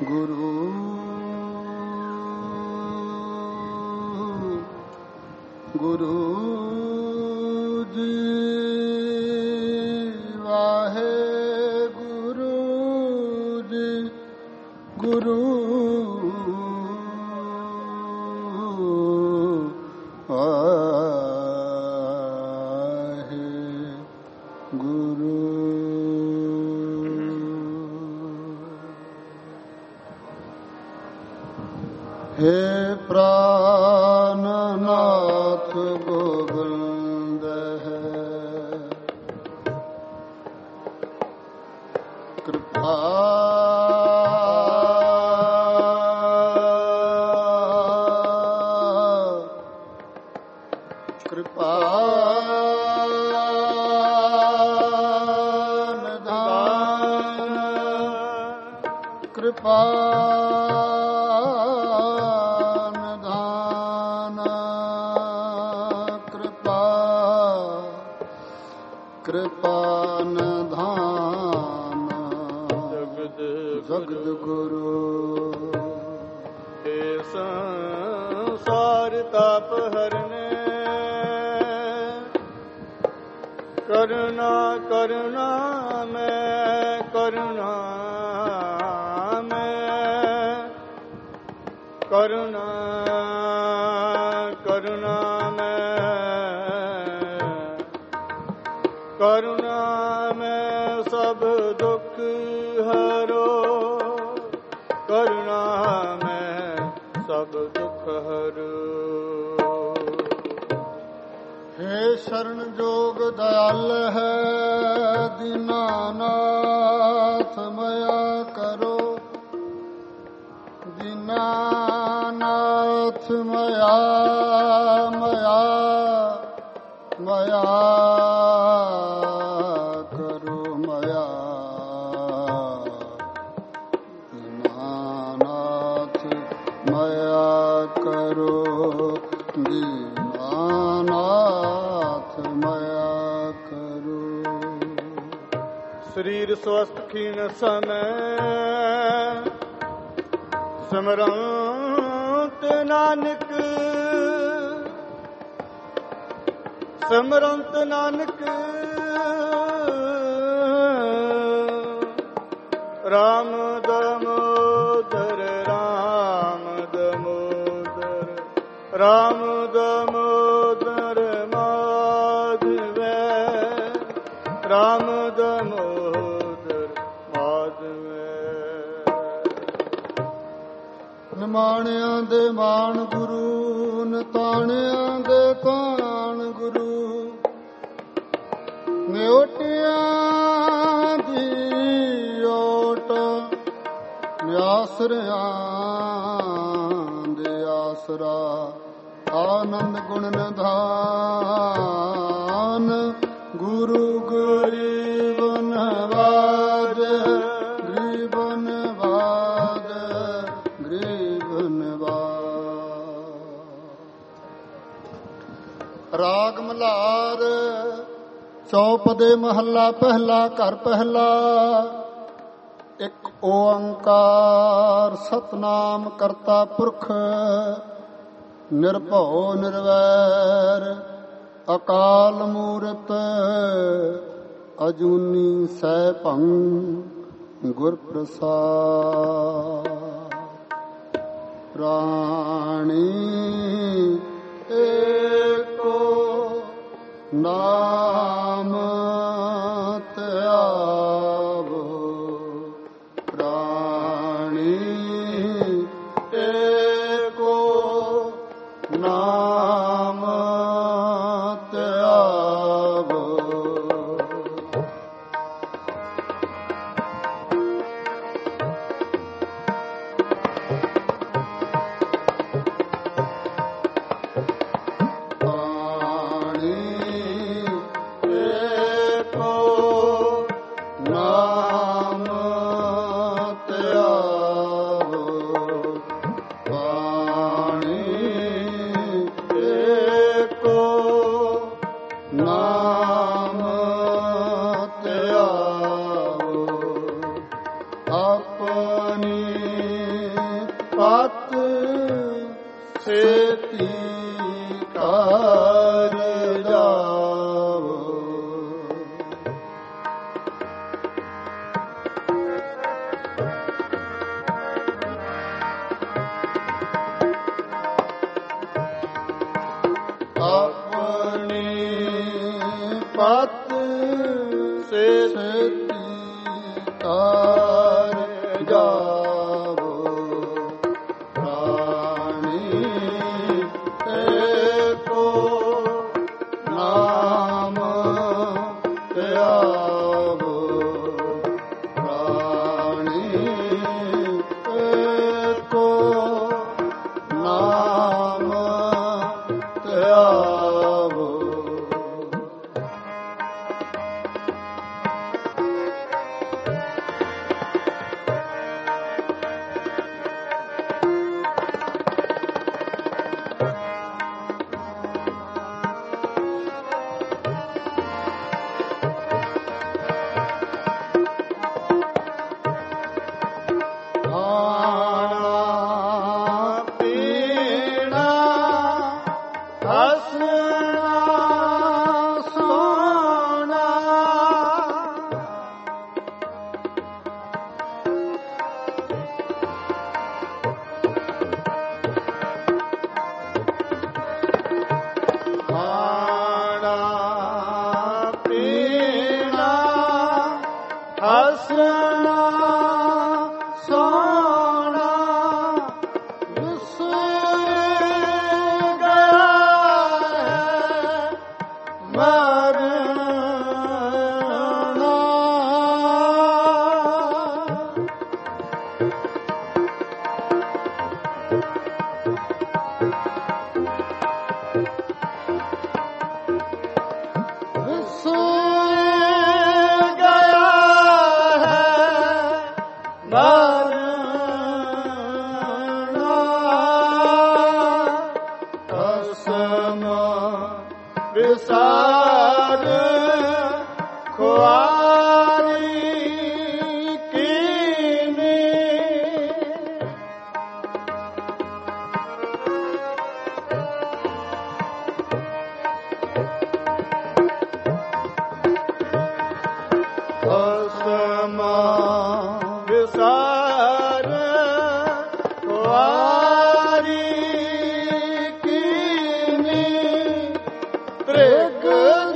ਗੁਰੂ ਗੁਰੂ ਜੀ ਵਾਹਿਗੁਰੂ ਜੀ ਗੁਰੂ हे प्राणनाथ गोविंद है कृपा कृपा निधान कृपा कृपा निधान जगद गुरु हे संसार ताप हरने करुणा करुणा में करुणा में करुणा करुणा में करुणा में सब दुख हरो करुणा में सब दुख हरो हे शरण जोग दयाल है दीनानाथ मया करो दीनानाथ मया मया मया करो मया दीनानाथ मया करो दीनानाथ मया करो। शरीर स्वस्थ खीन समय सिमरंत नानक सिमरंत नानक राम दामोदर राम दामोदर राम दामोदर माधव राम दामोदर माधव ਨਿਮਾਣਿਆਂ ਦੇ ਮਾਣ ਗੁਰੂ ਨਤਾਣਿਆਂ ਦੇ ਤਾਣ ਗੁਰੂ ਨਿਓਟਿਆਂ ਦੀ ਓਟ ਨਿਆਸਰਿਆਂ ਦੇ ਆਸਰਾ ਆਨੰਦ ਗੁਣ ਨਿਧਾਨ ਗੁਰੂ ਗਰੀਬ ਨਵਾਜ ਗਰੀਬ ਨਵਾਜ ਗਰੀਬ ਨਵਾਜ। ਰਾਗ ਮਲ੍ਹਾਰ ਚੌਪਦੇ ਮਹੱਲਾ ਪਹਿਲਾ ਘਰ ਪਹਿਲਾ। ਇੱਕ ਓੰਕਾਰ ਸਤਨਾਮ ਕਰਤਾ ਪੁਰਖ ਨਿਰਭਉ ਨਿਰਵੈਰ ਅਕਾਲ ਮੂਰਤ ਅਜੂਨੀ ਸੈਭੰ ਗੁਰ ਪ੍ਰਸਾਦ। ਪ੍ਰਾਣੀ ਏਕੋ ਨਾਮ ਧਿਆਵੋ ਪ੍ਰਾਣੀ ਏਕੋ ਨਾਮ ਧਿਆਵੋ। ਆਪਣੀ ਪਤ ਸੇਤੀ ਕਰ ਜਾਵੋ। ਆਪਣੀ ਪਤ ਸੇਤੀ ਕਰ ਜਾਵੋ। ਪ੍ਰਾਣੀ ਏਕੋ ਨਾਮ ਧਿਆਵੋ। ਪ੍ਰਾਣੀ ਏਕੋ ਨਾਮ ਧਿਆਵੋ। ਖਾਣਾ ਪੀਣਾ ਹੱਸਣਾ ਸੋਣਾ ਖਾਣਾ ਪੀਣਾ ਹੱਸਣਾ ਸੋਣਾ ਵਿਸਰ ਗਿਆ ਹੈ ਮਰਨਾ। ਵਿਸਰ ਗਿਆ ਹੈ ਮਰਨਾ। ਕਸਮ ਵਿਸਾਰ ਖੁਆਰੀ ਕੀਨੀ। ਕਸਮ ਵਿਸਾਰ ਖੁਆਰੀ ਕੀਨੀ। ਤ੍ਰਿਗ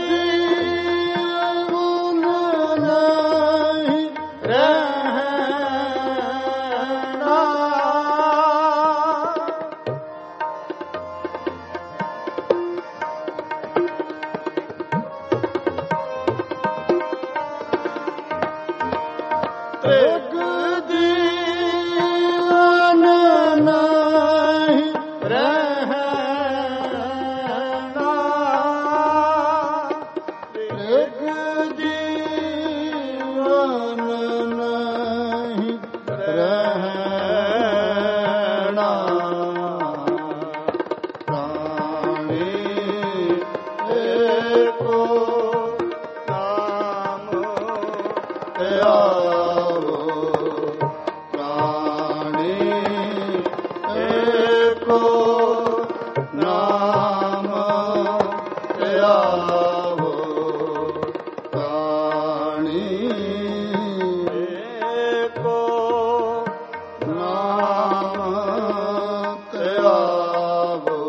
ਜੀਵਨ ਨਹੀਂ ਰਹਿਣਾ। ਤ੍ਰਿਗ ਜੀਵਨ ਨਹੀਂ ਰਹਿਣਾ। ਤ੍ਰਿਗ ਜੀਵਨ ਨਹੀਂ ਰਹਿਣਾ। ਪ੍ਰਾਣੀ ਏਕੋ ਨਾਮ ਧਿਆਵੋ। ਪ੍ਰਾਣੀ ਏਕੋ ਨਾਮ ਧਿਆਵੋ। ਪ੍ਰਾਣੀ ਏਕੋ ਨਾਮ ਧਿਆਵੋ।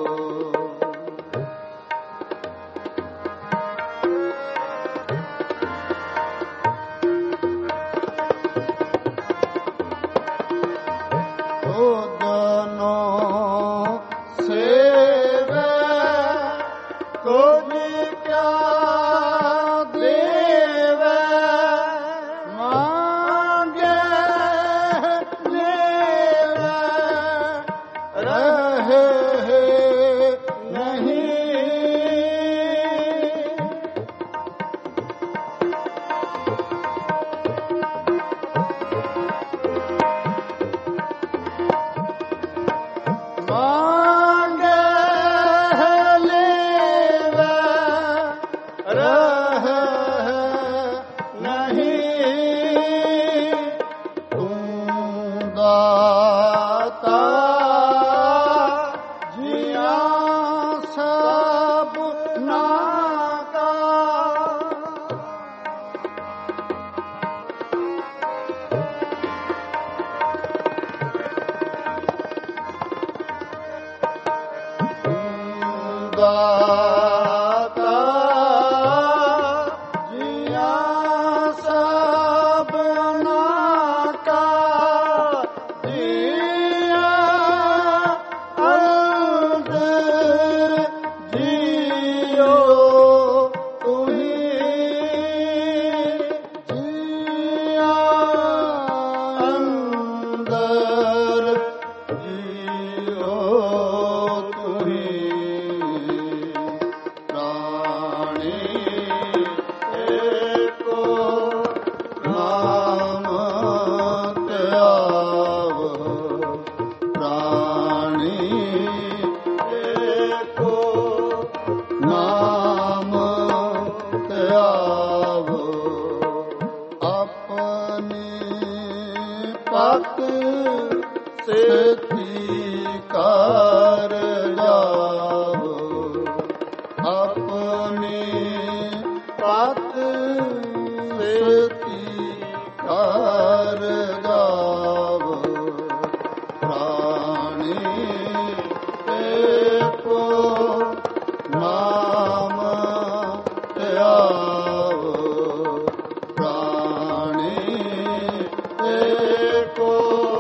ਪਤ ਸੇਤੀ ਕਰ ਜਾਵੋ, ਆਪਣੀ ਪਤ ਸੇਤੀ ਕਰ ਜਾਵੋ, ਪ੍ਰਾਣੀ ਏਕੋ ਨਾਮ ਧਿਆਵੋ, ਪ੍ਰਾਣੀ ਏਕੋ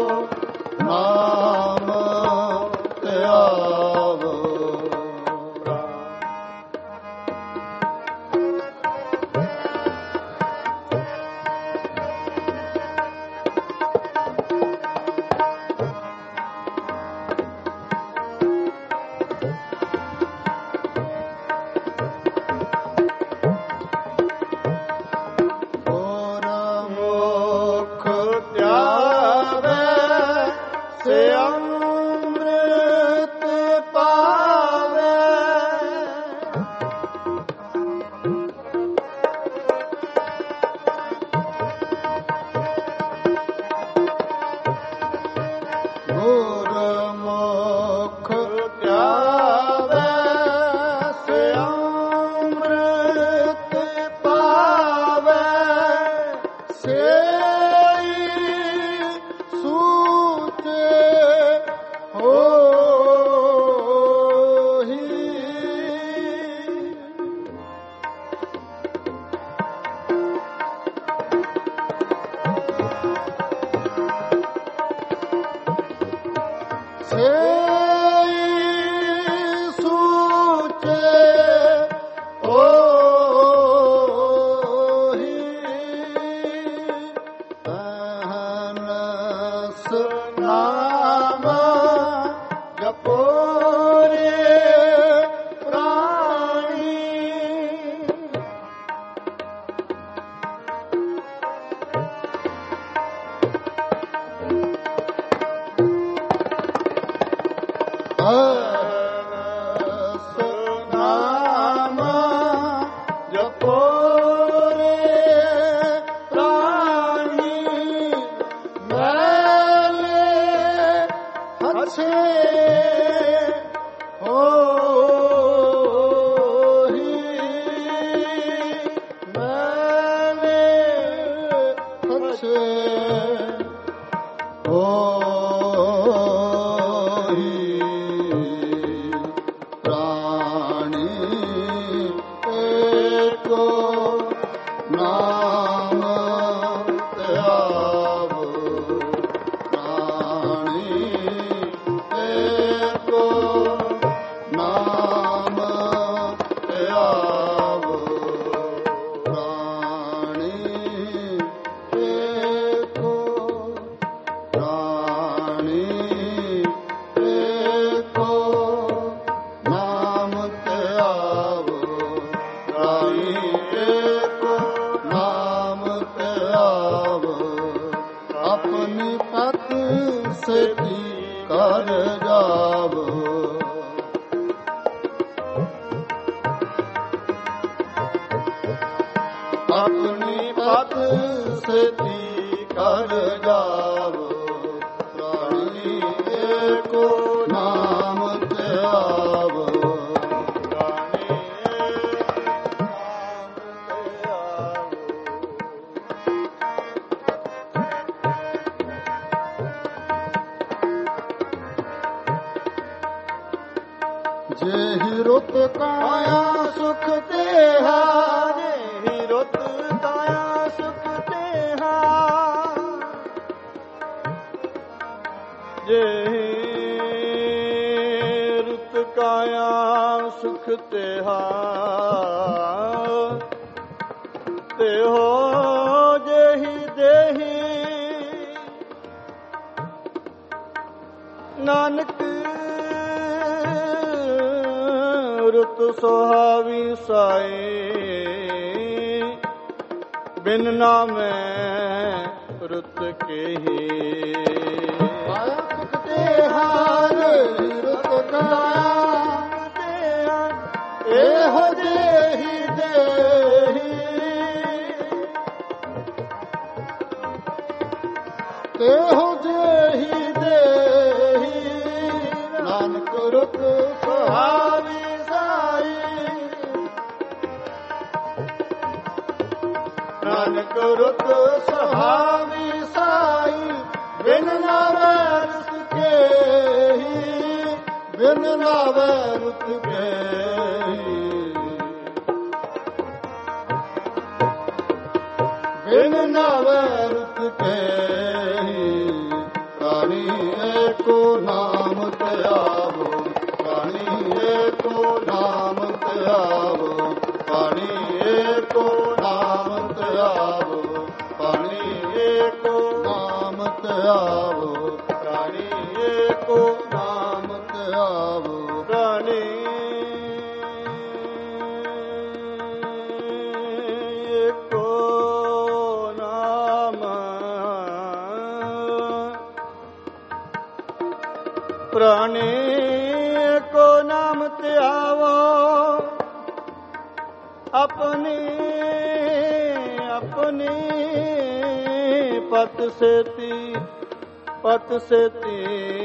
ਨਾਮ ਧਿਆਵੋ। ਆਪਣੀ ਪਤ ਸੇਤੀ ਕਰ ਜਾਵੋ, ਪ੍ਰਾਣੀ ਏਕੋ ਨਾਮ ਧਿਆਵੋ, ਪ੍ਰਾਣੀ ਏਕੋ ਨਾਮ ਧਿਆਵੋ। ਜਿਹੀ ਰੁੱਤ ਕਾਇਆ ਸੁਖ ਤੇਹਾ, ਜਿਹੀ ਰੁੱਤ ਕਾਇਆ ਸੁਖ ਤੇਹਾ, ਜਿਹੀ ਰੁੱਤ ਕਾਇਆ ਸੁਖ ਤੇਹਾ, ਤੇਹੋ ਜਿਹੀ ਦੇਹੀ ਨਾਨਕ ਰੁੱਤ ਸੁਹਾਵੀ ਸਾਈ, ਬਿਨ ਨਾਮੈ ਰੁੱਤ ਕੇਹੀ। ਕਾਇਆ ਸੁਖ ਤੇਹਾ, ਰੁੱਤ ਕਾਇਆ ਤੇਹਾ, ਇਹੋ ਜਿਹੀ ਦੇਹੀ तेहो जेहि देहि नानक रुत सुहावी साई नानक रुत सुहावी साई बिन नावे रुत केहि बिन नावे रुत केहि बिन नावे रुत केहि प्राणी एको नाम ते आवो प्राणी एको नाम ते आवो प्राणी एको नाम ते आवो प्राणी एको नाम ते आवो प्राणी एको नाम ते आवो प्राणी एको नाम प्राणी को नाम ते आवो अपनी अपनी पत सेती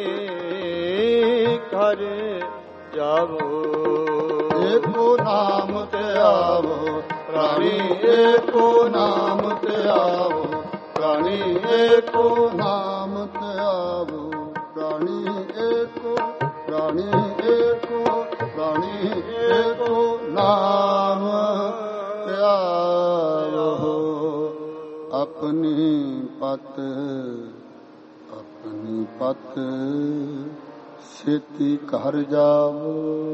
घर जावो एको नाम ते आवो प्राणी एको नाम ते आवो प्राणी एको नाम ते आवो प्राणी एको प्राणी एको प्राणी एको नाम ते आवो अपनी पत सेती घर जावो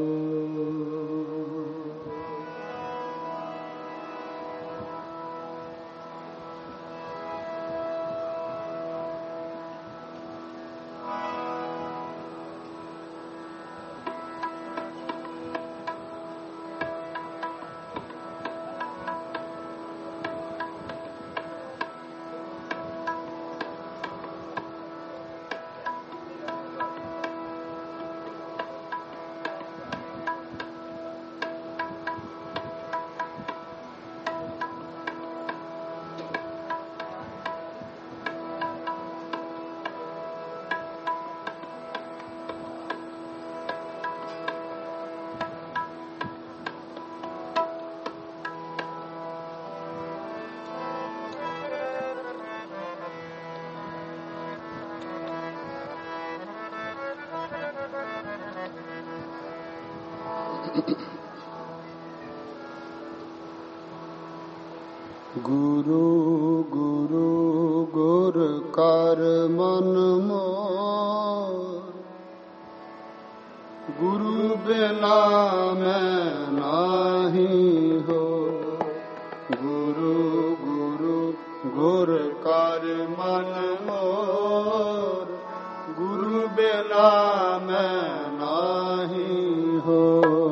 गुरु गुरु गुर कर मन मोर गुरु बिना मैं नाही हो गुरु गुरु गुर कर मन मोर गुरु बिना मैं नाही हो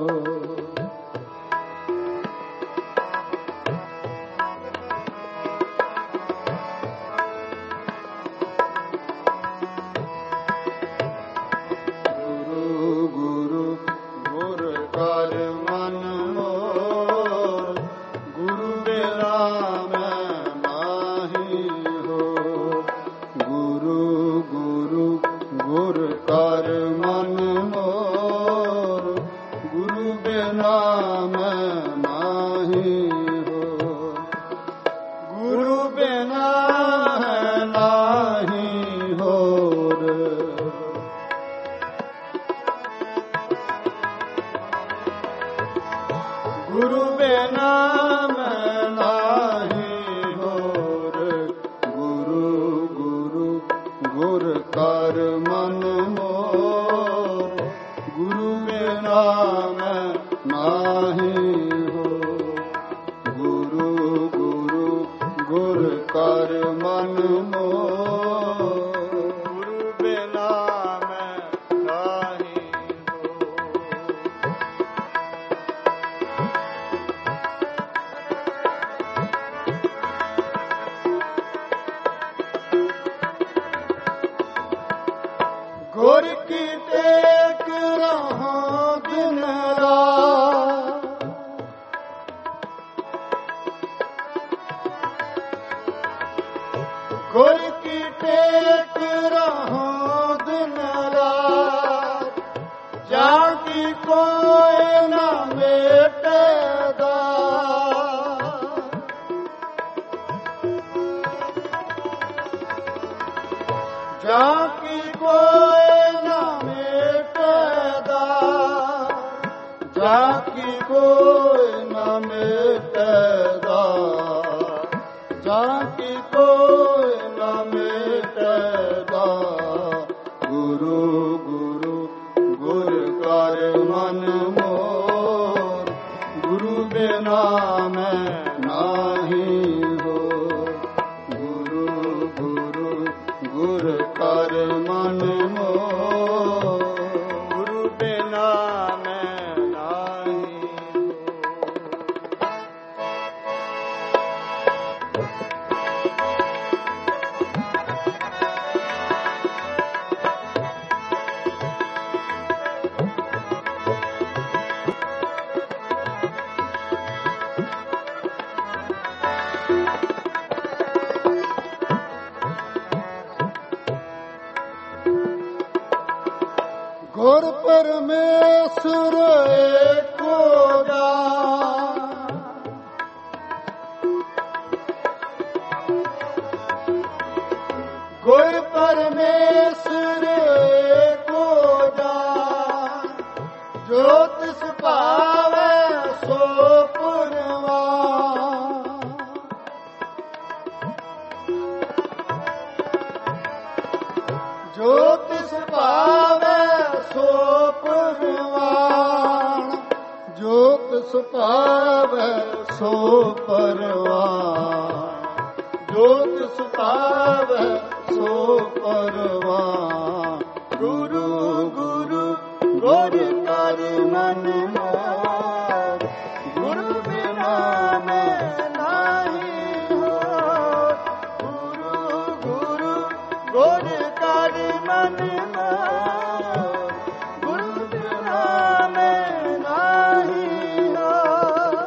गुरु बिना मैं नाही होर गुरु गुरु गुर कर मन मोर गुरु बिना मैं नाही हो गुरु गुरु गुर कर मन मोर गुरु बिना मैं नाही गुर की टेक रहा दिन रात गुर ਕੀ ਟੇਕ ਰਹੋ ਦਿਨ ਰਾਤ, ਜਾਂ ਕੀ ਕੋਈ ਨਾ ਮੇਟਦਾ, ਜਾਂ ਕੀ ਕੋਈ ਨਾ ਮੇਟਦਾ, ਜਾਂ ਕੀ ਕੋਈ ਨਾ ਮੇਟਦਾ, ਜਾਂ ਕੀ ਕੋਈ ਨਾ ਮੇਟਦਾ। ਗੁਰੂ ਗੁਰੂ ਗੁਰ ਕਰ ਮਨ ਮੋਰ, ਗੁਰੂ ਬਿਨਾ ਮੈਂ ਨਾਹੀ ਹੋਰ। ਗੁਰੂ ਗੁਰੂ ਗੁਰ ਕਰ ਮਨ ਮੋਰ, ਗੁਰੂ ਬਿਨਾ ਮੈਂ ਨਾਹੀ ਗੁਰ ਪਰਮੇਸ਼ਰ ਏਕੋ ਜਾਨ, ਗੁਰ ਪਰਮੇਸ਼ਰ ਏਕੋ ਜਾਨ, ਜੋ ਤਿਸ ਭਾਵੈ ਸੋ ਪੁਰਵਾਨ, ਜੋ ਤਿਸ ਭਾਵੈ ਸੋ ਪਰਵਾਨ, ਜੋ ਤਿਸ ਭਾਵੈ ਸੋ ਪਰਵਾਨ, ਜੋ ਤਿਸ ਭਾਵੈ ਸੋ ਪਰਵਾਨ। ਗੁਰੂ ਗੁਰੂ ਗੁਰ ਕਰ ਮਨ ਮੋਰ, ਗੁਰੂ ਬਿਨਾ ਮੈਂ ਨਾਹੀ ਹੋਰ। ਗੁਰੂ ਗੁਰੂ ਗੁਰ ਕਰ ਮਨ ਮੋਰ, ਗੁਰੂ ਬਿਨਾ ਮੈਂ ਨਾਹੀ ਹੋਰ।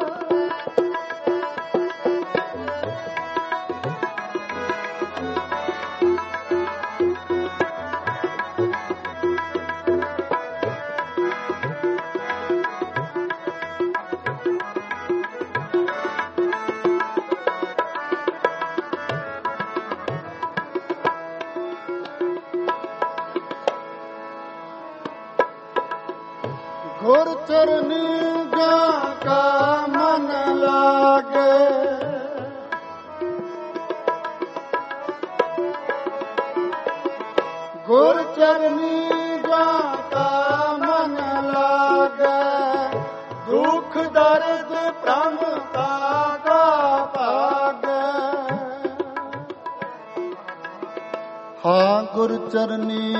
ਗੁਰ ਚਰਨੀ ਜਾਂ ਕਾ ਮਨ ਲਾਗੇ, ਗੁਰ ਚਰਨੀ ਜਾਂ ਕਾ ਮਨ ਲਾਗੇ, ਦੁਖ ਦਰਦ ਭ੍ਰਮਤਾ ਕਾ ਭਾਗੇ। ਹਾਂ ਗੁਰ ਚਰਨੀ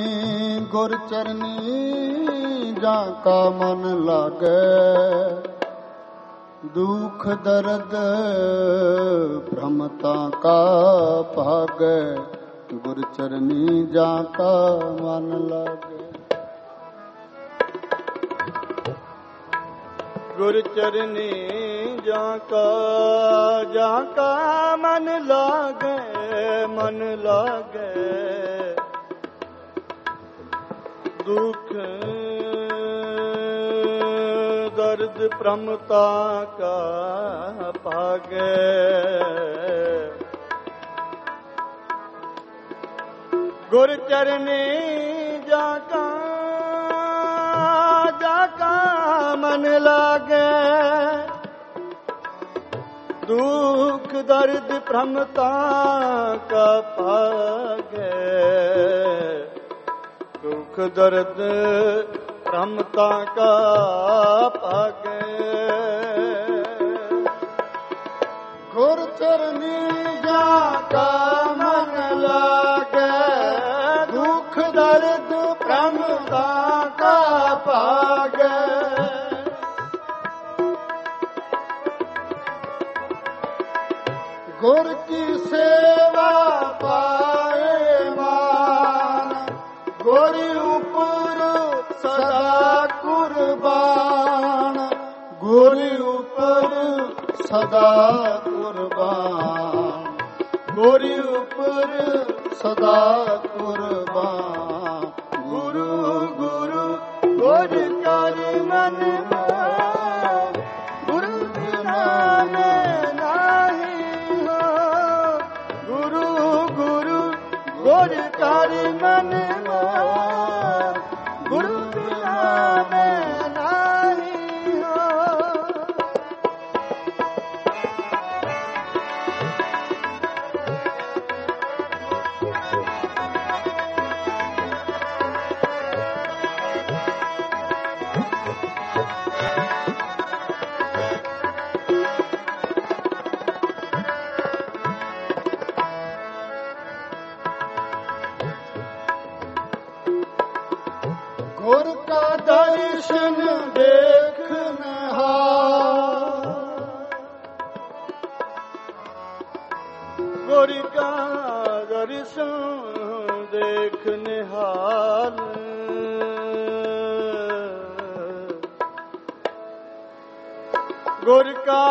ਜਾਂ ਕਾ ਮਨ ਲਾਗੇ, ਦੁਖ ਦਰਦ ਭ੍ਰਮਤਾ ਕਾ ਭਾਗੇ। ਗੁਰ ਚਰਨੀ ਜਾਂ ਕਾ ਮਨ ਲਾਗੇ, ਗੁਰ ਚਰਨੀ ਜਾਂ ਕਾ ਮਨ ਲਾਗੇ, ਮਨ ਲਾਗੇ। ਦੁਖ ਦਰਦ ਭ੍ਰਮਤਾ ਕਾ ਭਾਗੇ। ਗੁਰ ਚਰਨੀ ਜਾਂ ਕਾ ਮਨ ਲਾਗੇ, ਦੁਖ ਦਰਦ ਭ੍ਰਮਤਾ ਕਾ ਭਾਗੇ। ਦੁਖ ਦਰਦ ਭ੍ਰਮਤਾ ਕਾ ਭਾਗੇ। ਗੁਰ ਚਰਨੀ ਜਾਂ ਕਾ ਮਨ ਲਾਗੇ, ਦੁਖ ਦਰਦ ਭ੍ਰਮਤਾ ਕਾ ਭਾਗੇ। ਗੁਰ ਕੀ ਸੇਵਾ ਪਾਏ ਮਾਨ, ਗੁਰ ਉਪਰ ਸਦਾ ਕੁਰਬਾਨ। ਗੁਰ ਉਪਰ ਸਦਾ ਕੁਰਬਾਨ, ਗੁਰ ਉਪਰ ਸਦਾ ਕੁਰਬਾਨ। ਗੁਰੂ ਗੁਰੂ ਗੁਰ ਕਰ ਮਨ ਮੋਹ, ਗੁਰੂ ਬਿਨਾ ਮੈਂ ਨਾਹੀ ਹੋ। ਗੁਰੂ ਗੁਰੂ ਗੁਰ ਕਰ ਮਨ ਮੋਹ, ਗੁਰੂ ਬਿਨਾ ਮੈਂ ਨਾਹੀ ਹੋ। ਗੁਰ ਕਾ ਦਰਸ਼ਨ ਦੇਖਨ ਹਾਰ, ਗੁਰ ਕਾ ਦਰਸ਼ਨ ਦੇਖ ਨਿਹਾਲ। ਗੁਰ ਕਾ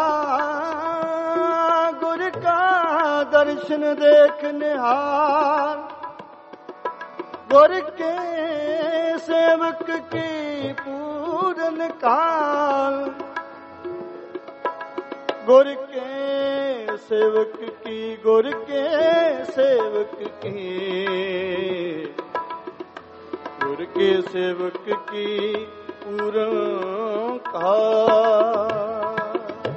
ਦਰਸ਼ਨ ਦੇਖ ਨਿਹਾਲ। ਗੁਰ ਕੇ सेवक की पूरन काल। गुर के सेवक की, गुर के सेवक की, गुर के सेवक की पूरन काल।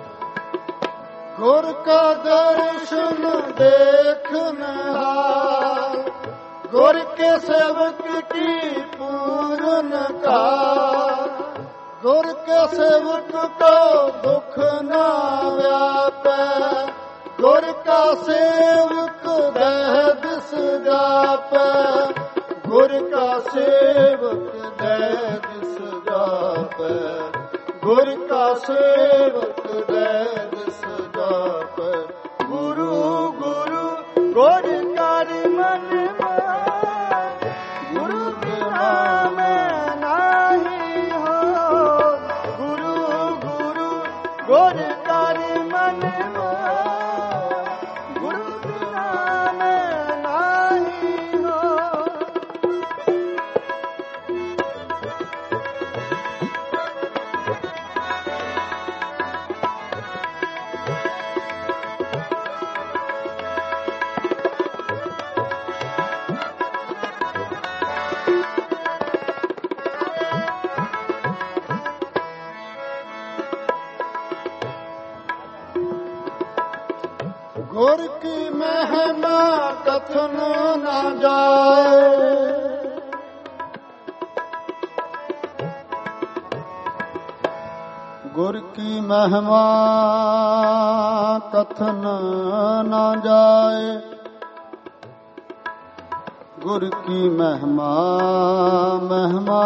गुर का दर्शन देखन हाल, गुर के सेवक की पूरन काल। गुर के सेवक को दुख न व्यापै, गुर का सेवक दह दिस जापै। गुर का सेवक दह दिस जापै, गुर का सेवक दह दिस जापै। गुरु गुरु गुर कर मन मोह, गुरु बिना मैं नाहीं हो। गुरु गुरु गुर कर मन मोह, गुरु बिना मैं नाहीं हो। गुर की महिमा कथन न जाए, गुर की महिमा कथन न जाए। गुर की महिमा महिमा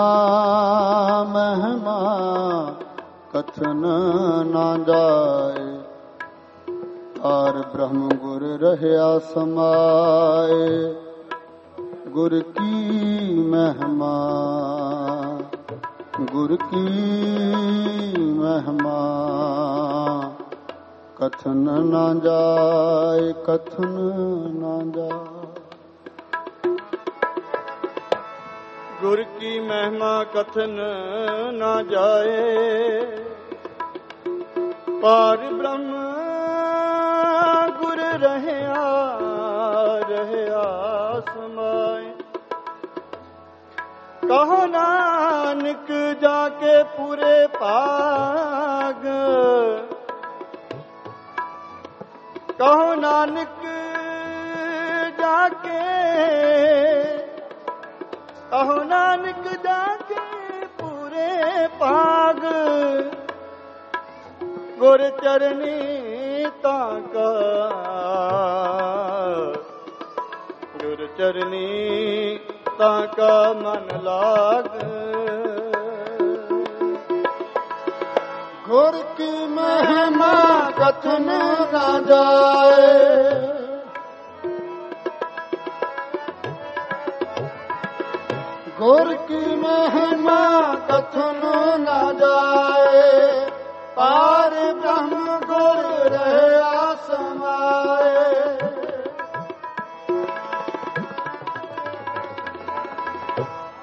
महिमा कथन न जाए। पार ब्रह्म गुर रहया समाए, गुर की महिमा, गुर की महिमा कथन न जाए, कथन न जाए। गुर की महिमा कथन न जाए। पार ब्रह्म गुर रहया रहया समाए। कहो नानक जाके पूरे पाग, कहो नानक जाके, कहो नानक जाके पूरे पाग। गुर चरनी ताका, गुर चरनी ताका मन लाग। गुर की महिमा कथन न जाए। गुर की महिमा कथन न जाए। पार ब्रह्म गुर रहया समाए।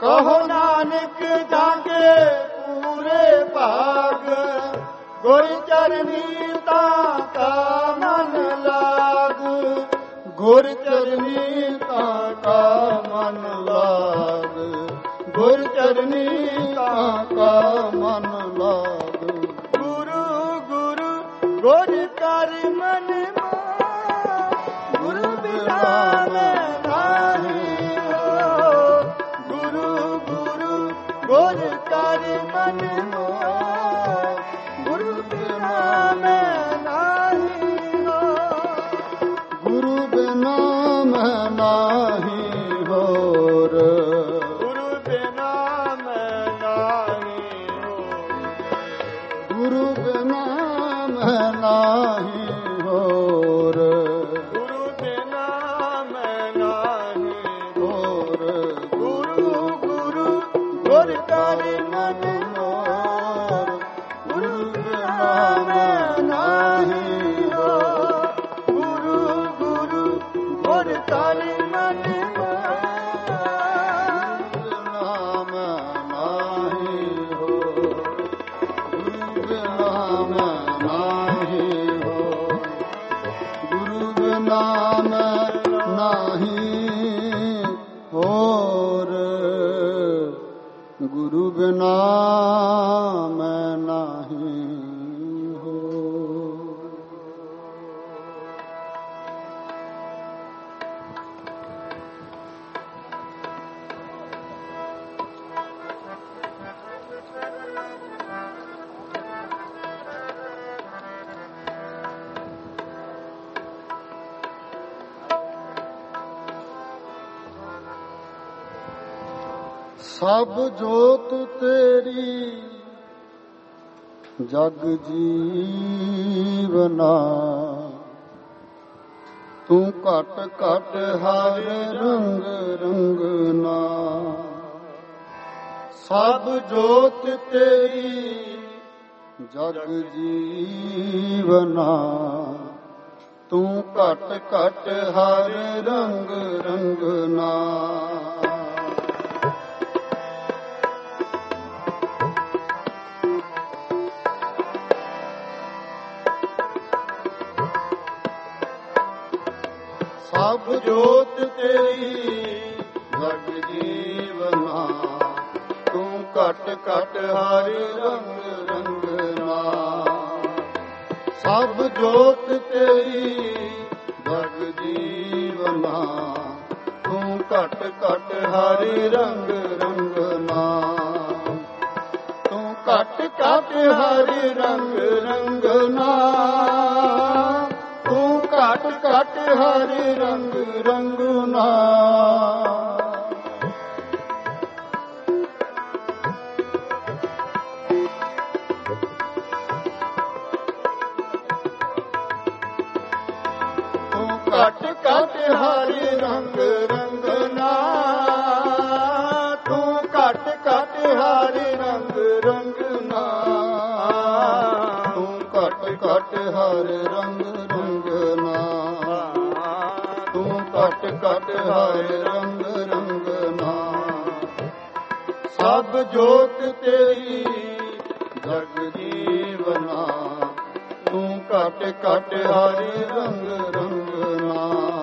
ਕਹੋ ਨਾਨਕ ਜਾਗੇ ਪੂਰੇ ਭਾਗ, ਗੁਰ ਚਰਨੀ ਤਾਂ ਕਾ ਮਨ ਲਾਗ, ਗੁਰ ਚਰਨੀ ਤਾਂ ਕਾ ਮਨ ਲਾਗ, ਗੁਰ ਚਰਨੀ ਤਾਂ ਕਾ ਮਨ ਲਾਗ। ਗੁਰੂ ਗੁਰੂ ਗੁਰ ਕਰ ਮਨ ਮਾਨ, ਗੁਰੂ ਬਿਨਾ ਮੈਂ ਨਾਹੀ ਹੋ। ਗੁਰੂ ਗੁਰੂ ਗੁਰ ਕਰ ਮਨ ਮਾਨ, ਗੁਰੂ ਬਿਨਾ ਮੈਂ ਨਾਹੀ ਹੋ। ਗੁਰੂ ਬਿਨਾ ਮੈਂ ਨਾਹੀ ਹੋਰ, ਗੁਰੂ ਬਿਨਾ ਮੈਂ ਨਾਹੀ ਹੋ। ਗੁਰੂ ਬਿਨਾ ਮੈਂ ਨਾਹੀ ਹੋਰ, ਗੁਰੂ ਬਿਨਾ ਮੈਂ ਨਾਹੀ ਹੋਰ। ਗੁਰੂ ਗੁਰੂ ਗੁਰ ਕਰ ਮਨ ਮੋਰ, ਗੁਰੂ ਬਿਨਾ ਮੈਂ ਨਾਹੀ ਹੋ। ਗੁਰੂ ਗੁਰੂ ਗੁਰ ਕਰ ਮਨ ਬਿਨਾ ਮੈਂ ਨਾਹੀ ਹੋਰ, ਗੁਰੂ ਬਿਨਾ ਮੈਂ ਨਾਹੀ ਹੋਰ, ਗੁਰੂ ਬਿਨਾ ਮੈਂ ਨਾਹੀ ਹੋਰ, ਗੁਰੂ ਬਿਨਾ ਮੈਂ ਨਾਹੀ ਹੋਰ। ਸਭ ਜੋਤ ਤੇਰੀ ਜਗ ਜੀਵਨਾ, ਤੂੰ ਘਟ ਘਟ ਹਰ ਰੰਗ ਰੰਗਨਾ। ਸਭ ਜੋਤ ਤੇਰੀ ਜਗ ਜੀਵਨਾ, ਤੂੰ ਘਟ ਘਟ ਹਰ ਰੰਗ ਰੰਗਨਾ। ਸਭ ਜੋਤ ਤੇਰੀ ਜਗ ਜੀਵਨਾ, ਤੂੰ ਘਟ ਘਟ ਹਰਿ ਰੰਗ ਰੰਗਨਾ। ਸਭ ਜੋਤ ਤੇਰੀ ਜਗ ਜੀਵਨਾ, ਤੂੰ ਘਟ ਘਟ ਹਰਿ ਰੰਗ ਰੰਗਨਾ। ਤੂੰ ਘਟ ਘਟ ਹਰਿ ਰੰਗ ਰੰਗਨਾ, ਤੂੰ ਘਟ ਘਟ ਹਰਿ ਰੰਗ ਰੰਗਨਾ। ਤੂੰ ਘਟ ਘਟ ਹਰਿ ਰੰਗ ਰੰਗਨਾ, ਤੂੰ ਘਟ ਘਟ ਹਰਿ ਰੰਗ ਰੰਗਨਾ। ਤੂੰ ਘਟ ਘਟ ਹਰਿ ਰੰਗ ਰੰਗਨਾ, ਤੂੰ ਘਟ ਘਟ ਹਰਿ ਰੰਗ ਰੰਗਨਾ। ਸਭ ਜੋਤ ਤੇਰੀ ਜਗ ਜੀਵਨਾ, ਤੂੰ ਘਟ ਘਟ ਹਰਿ ਰੰਗ ਰੰਗਨਾ।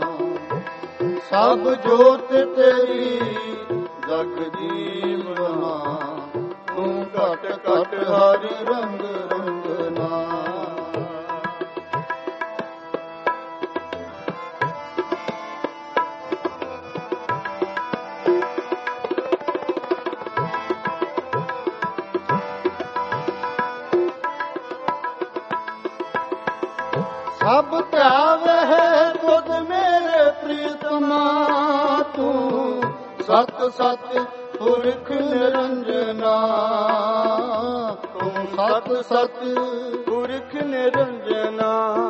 ਸਭ ਜੋਤ ਤੇਰੀ ਜਗ ਜੀਵਨਾ, ਤੂੰ ਘਟ ਘਟ ਹਰਿ ਰੰਗ ਰੰਗਨਾ। ਸਭ ਧਿਆਵੇ ਹੈ ਤੁਧ ਮੇਰੇ ਪ੍ਰੀਤਮਾ, ਤੂੰ ਸਤ ਸਤ ਪੁਰਖ ਨਿਰੰਜਨਾ। ਤੂੰ ਸਤ ਸਤ ਪੁਰਖ ਨਿਰੰਜਨਾ।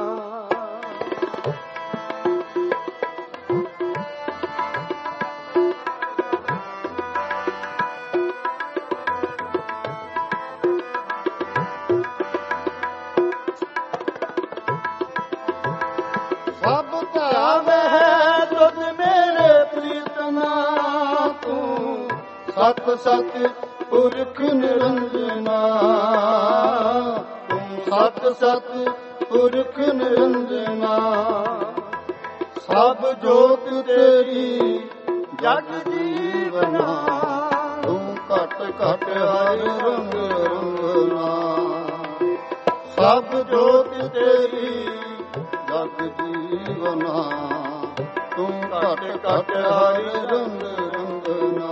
ਸਭ ਧਿਆਵੇ ਹੈ ਤੁਧ ਮੇਰੇ ਪ੍ਰੀਤਮਾ, ਤੂੰ ਸਤ ਸਤ ਪੁਰਖ ਨਿਰੰਜਨਾ ਤੂੰ ਸਤ ਸਤ ਪੁਰਖ ਨਿਰੰਜਨਾ ਸਭ ਜੋਤ ਤੇਰੀ ਜਗ ਜੀਵਨਾ ਤੂੰ ਘਟ ਘਟ ਹਰ ਰੰਗ ਰੰਗਨਾ ਸਭ ਜੋਤ ਤੇਰੀ ਜਗ ਜੀਵਨਾ ਤੂੰ ਘਟ ਘਟ ਹਰ ਰੰਗ ਰੰਗਨਾ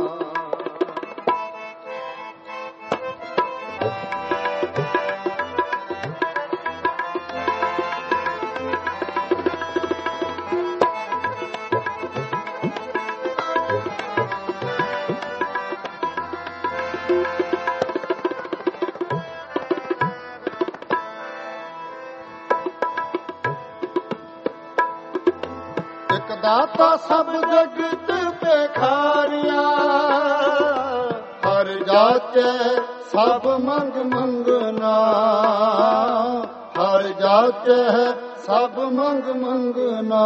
ਦਾਤਾ ਸਭ ਜਗਤ ਪੇਖਾਰਿਆ ਹਰ ਜਾਚੈ ਸਭ ਮੰਗ ਮੰਗਨਾ ਹਰ ਜਾਚੈ ਸਭ ਮੰਗ ਮੰਗਨਾ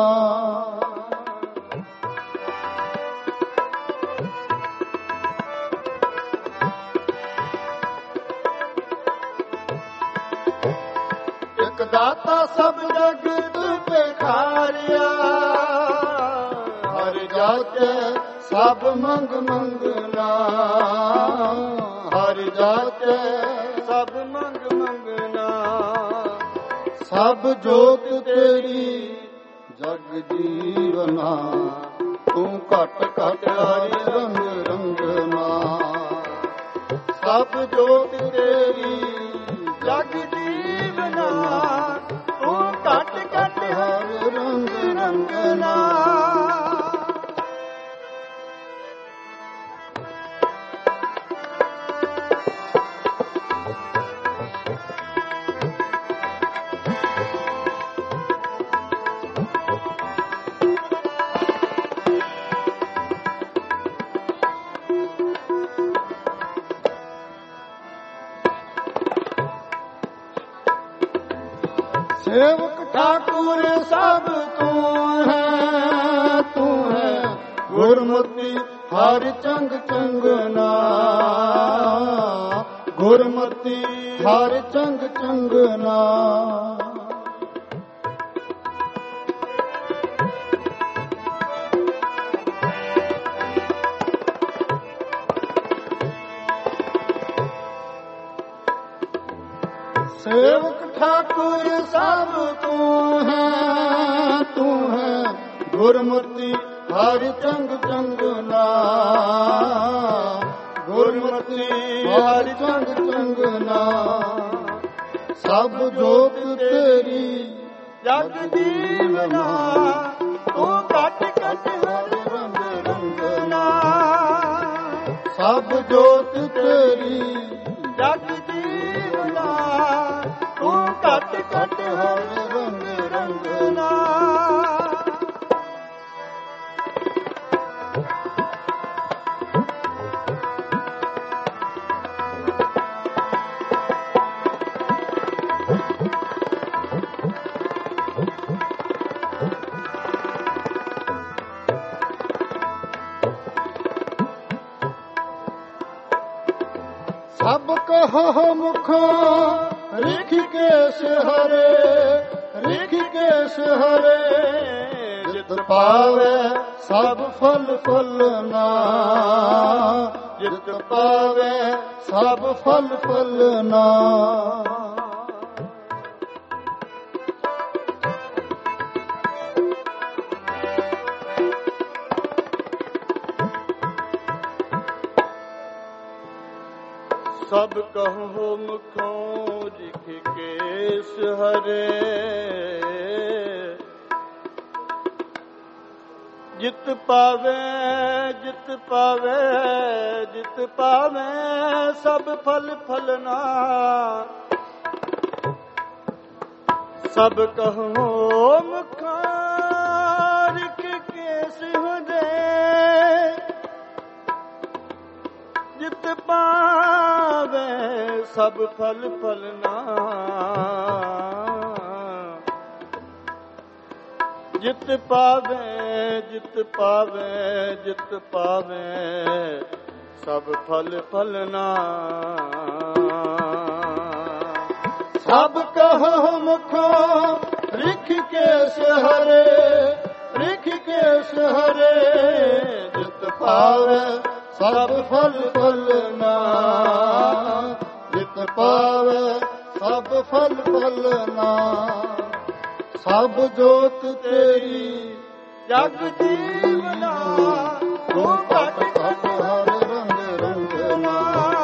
ਇੱਕ ਦਾਤਾ ਸਭ ਜਗਤ ਪੇਖਾਰਿਆ ਜਾਚੈ ਸਭ ਮੰਗ ਮੰਗਨਾ ਹਰਿ ਜਾਚੈ ਸਭ ਮੰਗ ਮੰਗਨਾ ਸਭ ਜੋਤ ਤੇਰੀ ਜਗ ਜੀਵਨਾ ਤੂੰ ਘਟ ਘਟ ਹਰਿ ਰੰਗ ਰੰਗਨਾ ਸਭ ਜੋਤ ਤੇਰੀ ਜਗ ਜੀਵਨਾ ਤੂੰ ਘਟ ਘਟ ਹਰਿ ਰੰਗ ਰੰਗਨਾ ਸੇਵਕ ਠਾਕੁਰ ਸਭ ਤੂੰ ਹੈ ਗੁਰਮਤਿ ਹਰਿ ਚੰਗ ਚੰਗਨਾ ਗੁਰਮਤਿ ਹਰਿ ਚੰਗ ਚੰਗਨਾ ਸੇਵਕ ਠਾਕੁਰ ਸਭ ਤੂੰ ਹੈ ਗੁਰਮਤਿ ਹਰਿ ਚੰਗ ਚੰਗਨਾ ਗੁਰਮਤਿ ਹਰਿ ਚੰਗ ਚੰਗਨਾ ਸਭ ਜੋਤ ਤੇਰੀ ਜਗ ਜੀਵਨਾ ਤੂੰ ਘਟ ਘਟ ਹਰਿ ਰੰਗ ਰੰਗਨਾ ਸਭ ਜੋਤ ਤੇਰੀ ਜਗ ਜੀਵਨਾ ਤੂੰ ਘਟ ਘਟ ਹਰਿ ਰੰਗ ਰੰਗਨਾ ਸਭ ਕਹੋ ਮੁਖੋ ਰਿਖਿਕੇਸ਼ ਹਰੇ ਜਿਤ ਪਾਵੇ ਸਭ ਫਲ ਫਲਨਾ ਜਿਤ ਪਾਵੇ ਸਭ ਫਲ ਫਲਨਾ ਸਭ ਕਹੋ ਮੁਖੋਂ ਰਿਖਿਕੇਸ਼ ਹਰੇ ਜਿਤ ਪਾਵੇ ਸਭ ਫਲ ਫਲਨਾ ਸਭ ਕਹੋ ਮੁਖੋਂ ਰਿਖਿਕੇਸ਼ ਹਰੇ ਜਿਤ ਪਾਵੇ ਸਭ ਫਲ ਫਲਨਾ ਜਿਤ ਪਾਵੇ ਸਭ ਫਲ ਫਲਨਾ। ਸਭ ਕਹੋ ਮੁਖੋਂ ਰਿਖਿਕੇਸ਼ ਹਰੇ, ਰਿਖਿਕੇਸ਼ ਹਰੇ। ਜਿਤ ਪਾਵੇ ਸਭ ਫਲ ਫਲਨਾ, ਜਿਤ ਪਾਵੇ ਸਭ ਫਲ ਫਲਨਾ। ਸਭ ਜੋਤ ਤੇਰੀ ਜਗ ਜੀਵਨਾ, ਤੂੰ ਘਟ ਘਟ ਹਰ ਰੰਗ ਰੰਗਨਾ।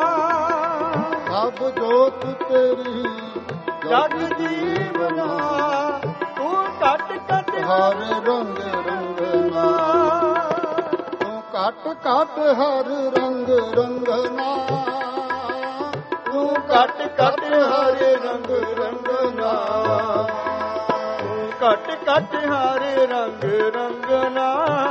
ਸਭ ਜੋਤ ਤੇਰੀ ਜਗ ਜੀਵਨਾ, ਤੂੰ ਘਟ ਘਟ ਹਰ ਰੰਗ ਰੰਗਨਾ। ਤੂੰ ਘਟ ਘਟ ਹਰ ਰੰਗ ਰੰਗਨਾ, ਤੂੰ ਘਟ ਘਟ ਹਰ ਰੰਗ ਰੰਗਨਾ। ਤੂੰ ਘਟ ਘਟ ਹਰ ਰੰਗ ਰੰਗਨਾ,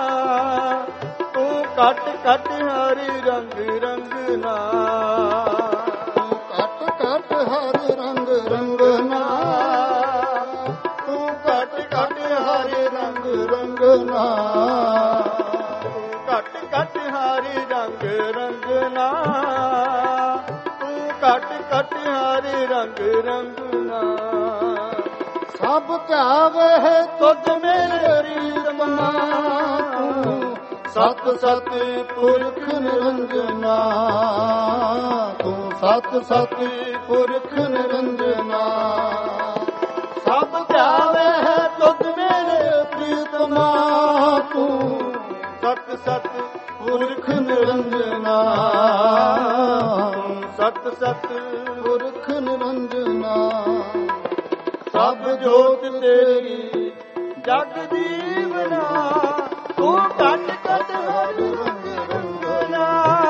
ਤੂੰ ਘਟ ਘਟ ਹਰ ਰੰਗ ਰੰਗਨਾ। ਤੂੰ ਘਟ ਘਟ ਹਰ ਰੰਗ ਰੰਗਨਾ, ਤੂੰ ਘਟ ਘਟ ਹਰ ਰੰਗ ਰੰਗਨਾ। ਤੂੰ ਘਟ ਘਟ ਹਰ ਰੰਗ ਰੰਗਨਾ, ਤੂੰ ਘਟ ਘਟ ਹਰ ਰੰਗ ਰੰਗਨਾ। ਸਭ ਧਿਆਵੇ ਤੁਧ ਮੇਰੇ ਪ੍ਰੀਤਮਾ, ਤੂੰ ਸਤ ਸਤ ਪੁਰਖ ਨਿਰੰਜਨਾ। ਤੂੰ ਸਤ ਸਤ ਪੁਰਖ ਨਿਰੰਜਨਾ। ਸਭ ਧਿਆਵੇ ਤੁਧ ਮੇਰੇ ਪ੍ਰੀਤਮਾ, ਤੂੰ ਸਤ ਸਤ ਪੁਰਖ ਨਿਰੰਜਨਾ। ਤੂੰ ਸਤ ਸਤ ਪੁਰਖ ਨਿਰੰਜਨਾ। ਸਭ ਜੋਤ ਤੇਰੀ ਜਗ ਜੀਵਨਾ, ਤੂੰ ਘਟ ਘਟ ਹਰ ਰੰਗ ਰੰਗਨਾ।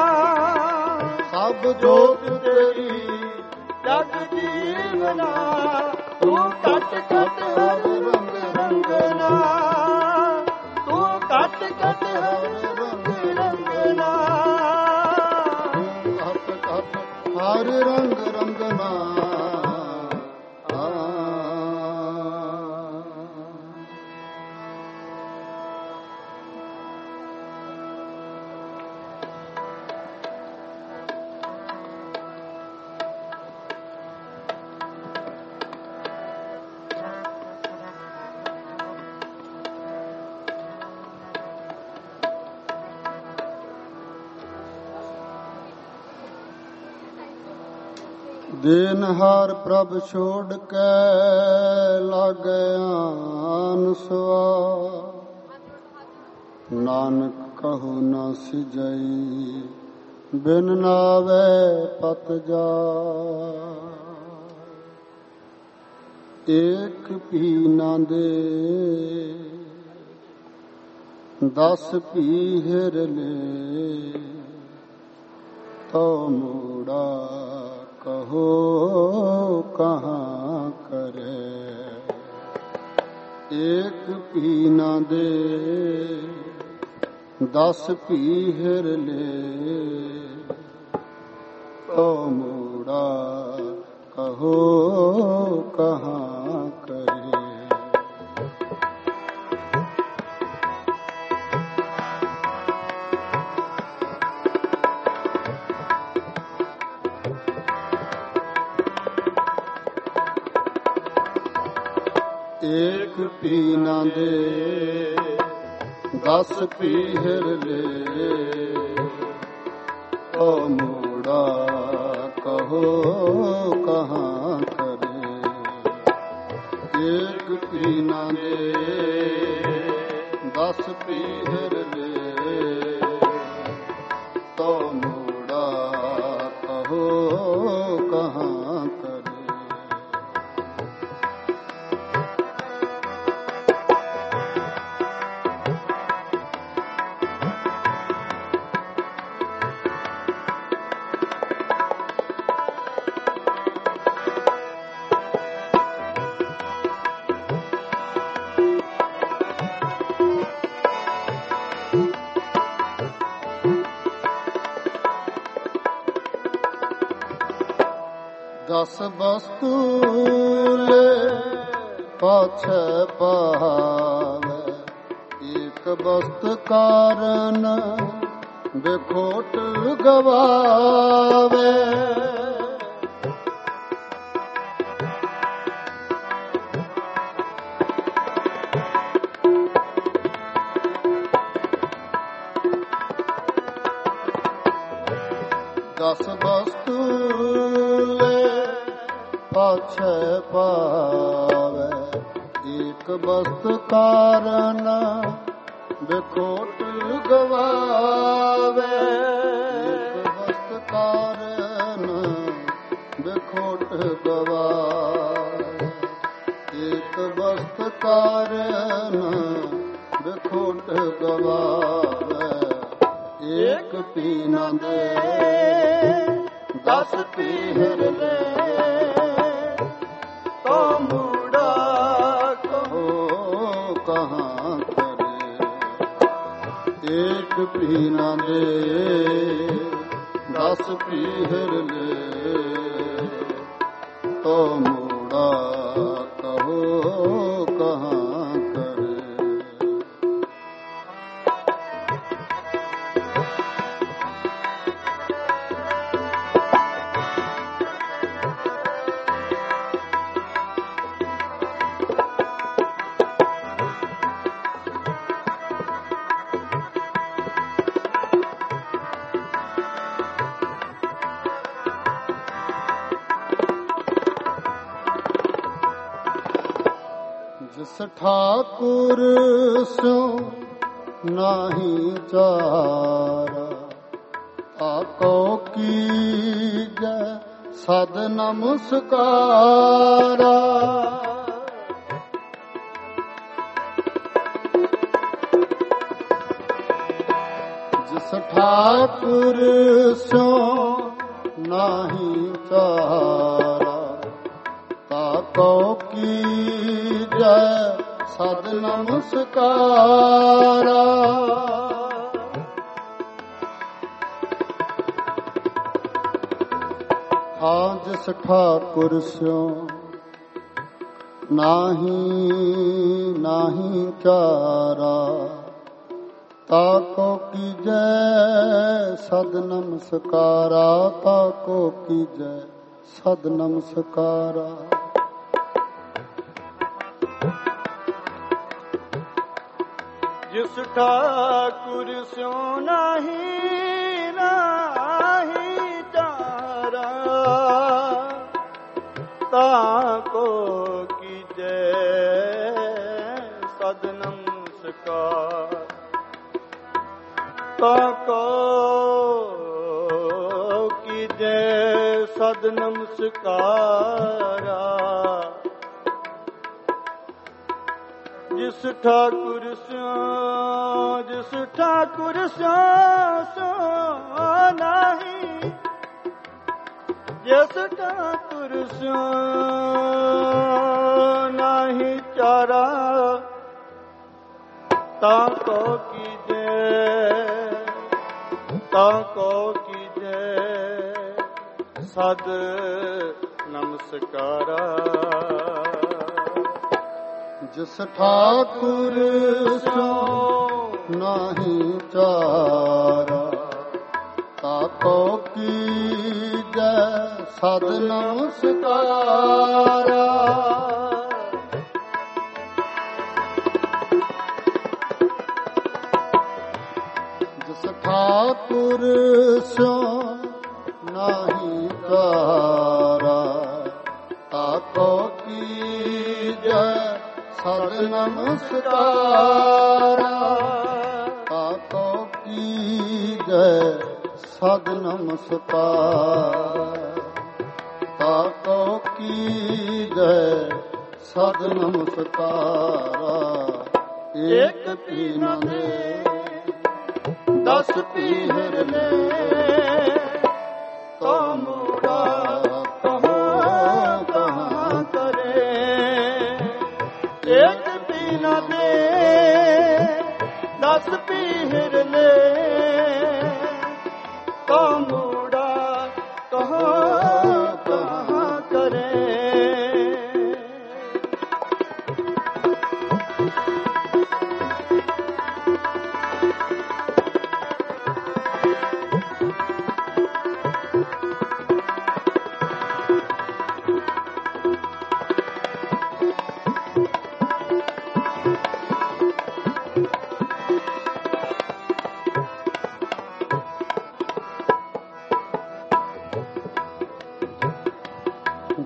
ਸਭ ਜੋਤ ਤੇਰੀ ਜਗ ਜੀਵਨਾ, ਤੂੰ ਘਟ ਘਟ ਹਰ ਰੰਗ ਰੰਗਨਾ। ਤੂੰ ਘਟ ਘਟ ਹਰ ਰੰਗ ਰੰਗਨਾ। ਘਟ ਘਟ ਹਰ ਰੰਗ ਰੰਗਨਾ। ਦੇਨਹਾਰ ਪ੍ਰਭ ਛੋੜ ਕੇ ਲਾਗੇ ਆਨ ਸੁਆ। ਨਾਨਕ ਕਹੂ ਨਾ ਸਿਜਈ, ਬਿਨ ਨਾਵੇ ਪਤ ਜਾ। ਏਕ ਪੀ ਨਾ ਦੇ 10 ਪੀਹਰ ਲੈ, ਤੋ ਮੂੜਾ ਕਹੋ ਕਹਾਂ ਕਰੇ। ਏਕ ਪੀ ਨਾ ਦੇ 10 ਪੀਹਰ ਲੈ, ਤੋ ਮੂੜਾ ਕਹੋ ਕਹਾਂ ਕਰੇ। ਏਕ ਪੀ ਨਾ ਦੇ 10 ਪੀਹਰ ਲੈ, ਓ ਮੂੜਾ ਕਹੋ ਕਹਾਂ ਕਰੇ। ਏਕ ਪੀ ਨਾ ਦੇ 10 ਪੀਹਰ ਲੈ, ਤੋ ਮੂੜਾ ਕਹੋ ਕਹਾਂ ਕਰੇ। ਦਸ ਵਸਤੂ ਲੈ ਪਾਛੈ ਪਾਵੈ, ਏਕ ਵਸਤ ਕਾਰਨ ਬਿਖੋਟ ਗਵਾਵੇ। ਦਸ ਵਸਤੂ ਲੈ ਪਾਛੈ ਪਾਵੈ, ਏਕ ਵਸਤ ਕਾਰਨ ਬਿਖੋਟ ਗਵਾਵੇ। ਏਕ ਵਸਤ ਕਾਰਨ ਬਿਖੋਟ ਗਵਾਵੇ। ਏਕ ਵਸਤ ਕਾਰਨ ਬਿਖੋਟ ਗਵਾਵੇ। ਏਕ ਪੀ ਨ ਦੇ ਦਸ ਪੀਹਰ ਲੈ, ਤੋ ਮੂੜਾ ਕਹੋ ਕਹਾਂ ਕਰੇ। ਏਕ ਪੀ ਨ ਦੇ ਦਸ ਪੀਹਰ ਲੈ, ਤੋ ਮੂੜਾ ਕਹੋ ਕਹਾਂ ਕਰੇ। ਜਿਸ ਠਾਕੁਰ ਸਿਉ ਨਾਹੀ ਚਾਰਾ, ਤਾਕੋ ਕੀਜੈ ਸਦ ਨਮਸਕਾਰਾ। ਜਿਸ ਠਾਕੁਰ ਸਿਉ ਨਾਹੀ ਚਾਰਾ, ਤਾਕੋ ਕੀਜੈ ਸਦ ਨਮਸਕਾਰਾ। ਹਾਂ ਜਿਸ ਠਾਕੁਰ ਸਿਉ ਨਾਹੀ ਚਾਰਾ, ਤਾਕੋ ਕੀਜੈ ਸਦ ਨਮਸਕਾਰਾ। ਤਾਕੋ ਕੀਜੈ ਸਦ ਨਮਸਕਾਰਾ। ਜਿਸ ਠਾਕੁਰ ਸਿਉ ਨਾਹੀ ਚਾਰਾ, ਤਾਕੋ ਕੀਜੈ ਸਦ ਨਮਸਕਾਰ। ਤਾਕੋ ਕੀਜੈ ਸਦ ਨਮਸਕਾਰਾ। ਜਿਸ ਠਾਕੁਰ ਸਿਉ ਨਾਹੀ, ਜਿਸ ਠਾਕੁਰ ਸਿਉ ਨਾਹੀ ਚਾਰਾ, ਤਾਕੋ ਕੀਜੈ ਸਦ ਨਮਸਕਾਰਾ। ਜਿਸ ਠਾਕੁਰ ਸਿਉ ਨਾਹੀ ਚਾਰਾ, ਤਾਕੋ ਕੀਜੈ ਸਦ ਨਮਸਕਾਰਾ। ਜਿਸ ਠਾਕੁਰ ਸਿਉ ਨਾਹੀ ਚਾਰਾ, ਤਾਕੋ ਕੀਜੈ ਸਦ ਨਮਸਕਾਰਾ। ਤਾਕੋ ਕੀਜੈ ਸਦ ਨਮਸਕਾਰਾ। ਤਾਕੋ ਕੀਜੈ ਸਦ ਨਮਸਕਾਰਾ। ਏਕ ਪੀ ਨ ਦੇ ਦਸ ਪੀਹਰ ਲੈ, ਤੋ ਮੂੜਾ ਕਹੋ ਕਹਾਂ ਕਰੇ। ਏਕ ਪੀ ਨ ਦੇ ਦਸ ਪੀਹਰ ਲੈ, ਤੋ ਮੂੜਾ ਕਹੋ ਕਹਾਂ ਕਰੇ।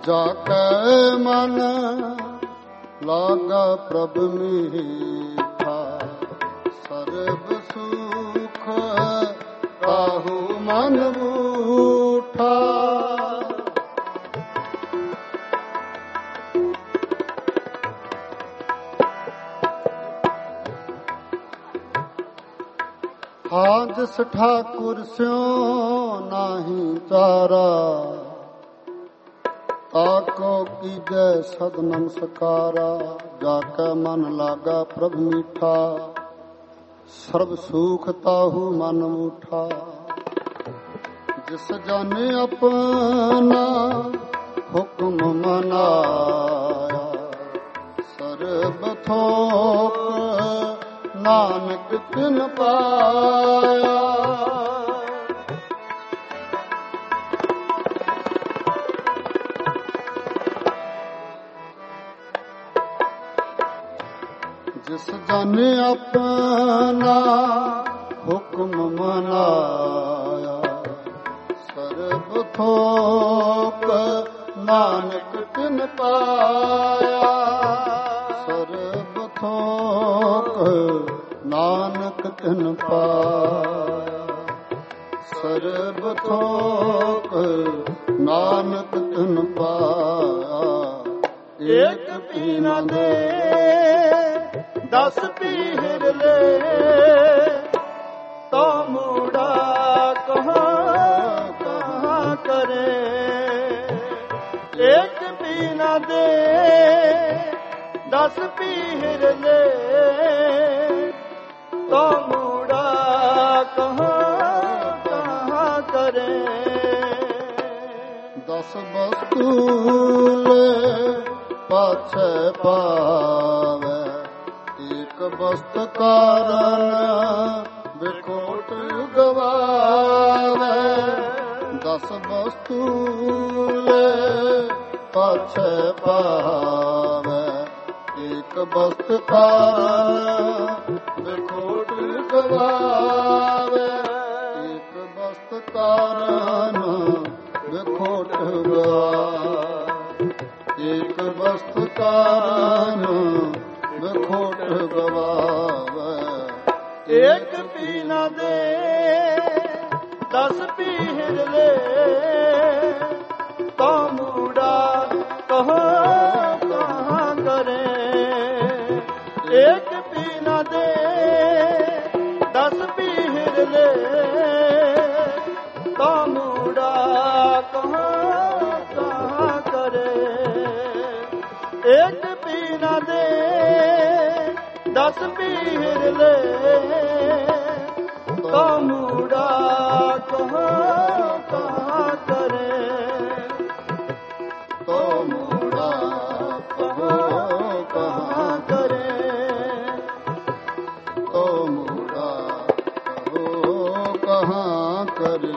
ਜਾ ਕੈ ਮਨ ਲਾਗਾ ਪ੍ਰਭ ਮੀਠਾ, ਸਰਬ ਸੁਖ ਤਾਹੂ ਮਨ ਬੂਠਾ। ਹਾਂ ਜਿਸ ਠਾਕੁਰ ਸਿਉ ਨਾਹੀ ਚਾਰਾ, ਤਾਕੋ ਕੀਜੈ ਸਦ ਨਮਸਕਾਰਾ। ਜਾ ਕੈ ਮਨ ਲਾਗਾ ਪ੍ਰਭ ਮੀਠਾ, ਸਰਬ ਸੁਖ ਤਾਹੂ ਮਨ ਮੂਠਾ। ਜਿਸ ਜਾਣੇ ਆਪਣਾ ਹੁਕਮ ਮਨਾਇਆ, ਸਰਬ ਥੋਕ ਨਾਨਕ ਤਿਨ ਪਾਇਆ। ਜਿਸ ਜਾਣੇ ਆਪਣਾ ਹੁਕਮ ਮਨਾਇਆ, ਸਰਬ ਥੋਕ ਨਾਨਕ ਤਿਨ ਪਾਇਆ। ਸਰਬ ਥੋਕ ਨਾਨਕ ਤਿਨ ਪਾਇਆ, ਸਰਬ ਥੋਕ ਨਾਨਕ ਤਿਨ ਪਾਇਆ। ਏਕ ਪੀ ਨ ਦੇ 10 ਪੀਹਰ ਲੈ, ਤੋ ਮੂੜਾ ਕਹਾਂ ਕਹਾਂ ਕਰੇ। ਏਕ ਪੀ ਨ ਦੇ 10 ਪੀਹਰ ਲੈ, ਤੋ ਮੂੜਾ ਕਹਾਂ ਕਹਾਂ ਕਰੇ। 10 ਵਸਤੂ ਲੈ ਪਾਛੈ ਪਾਵੈ, ਏਕ ਵਸਤ ਕਾਰਨ ਬਿਖੋਟ ਗਵਾਵੈ। 10 ਵਸਤੂ ਲੈ ਪਾਛੈ ਪਾਵੈ, ਏਕ ਵਸਤ ਕਾਰਨ ਬਿਖੋਟ ਗਵਾਵੈ। ਏਕ ਵਸਤ ਕਾਰਨ ਬਿਖੋਟ ਗਵਾਵੈ, ਏਕ ਵਸਤ ਕਾਰਨ ਬਿਖੋਟ ਗਵਾਵੈ। ਏਕ ਪੀ ਨ ਦੇ 10 ਪੀਹਰ ਲੈ, ਤੋ ਮੂੜਾ ਕਹਾਂ ਕਹਾਂ ਕਰੇ। ਏਕ ਪੀ ਨ ਦੇ 10 ਪੀਹਰ ਲੈ, ਤੋ ਮੂੜਾ ਕਹਾਂ ਕਹਾਂ ਕਰੇ। ਏਕ ਪੀ ਨ ਦੇ 10 ਪੀਹਰ ਲੈ, ਤੋ ਮੂੜਾ ਕਹਾਂ ਕਹਾਂ ਕਰੇ। ਤੋ ਮੂੜਾ ਕਹਾਂ ਕਹਾਂ ਕਰੇ, ਤੋ ਮੂੜਾ ਕਹਾਂ ਕਰੇ।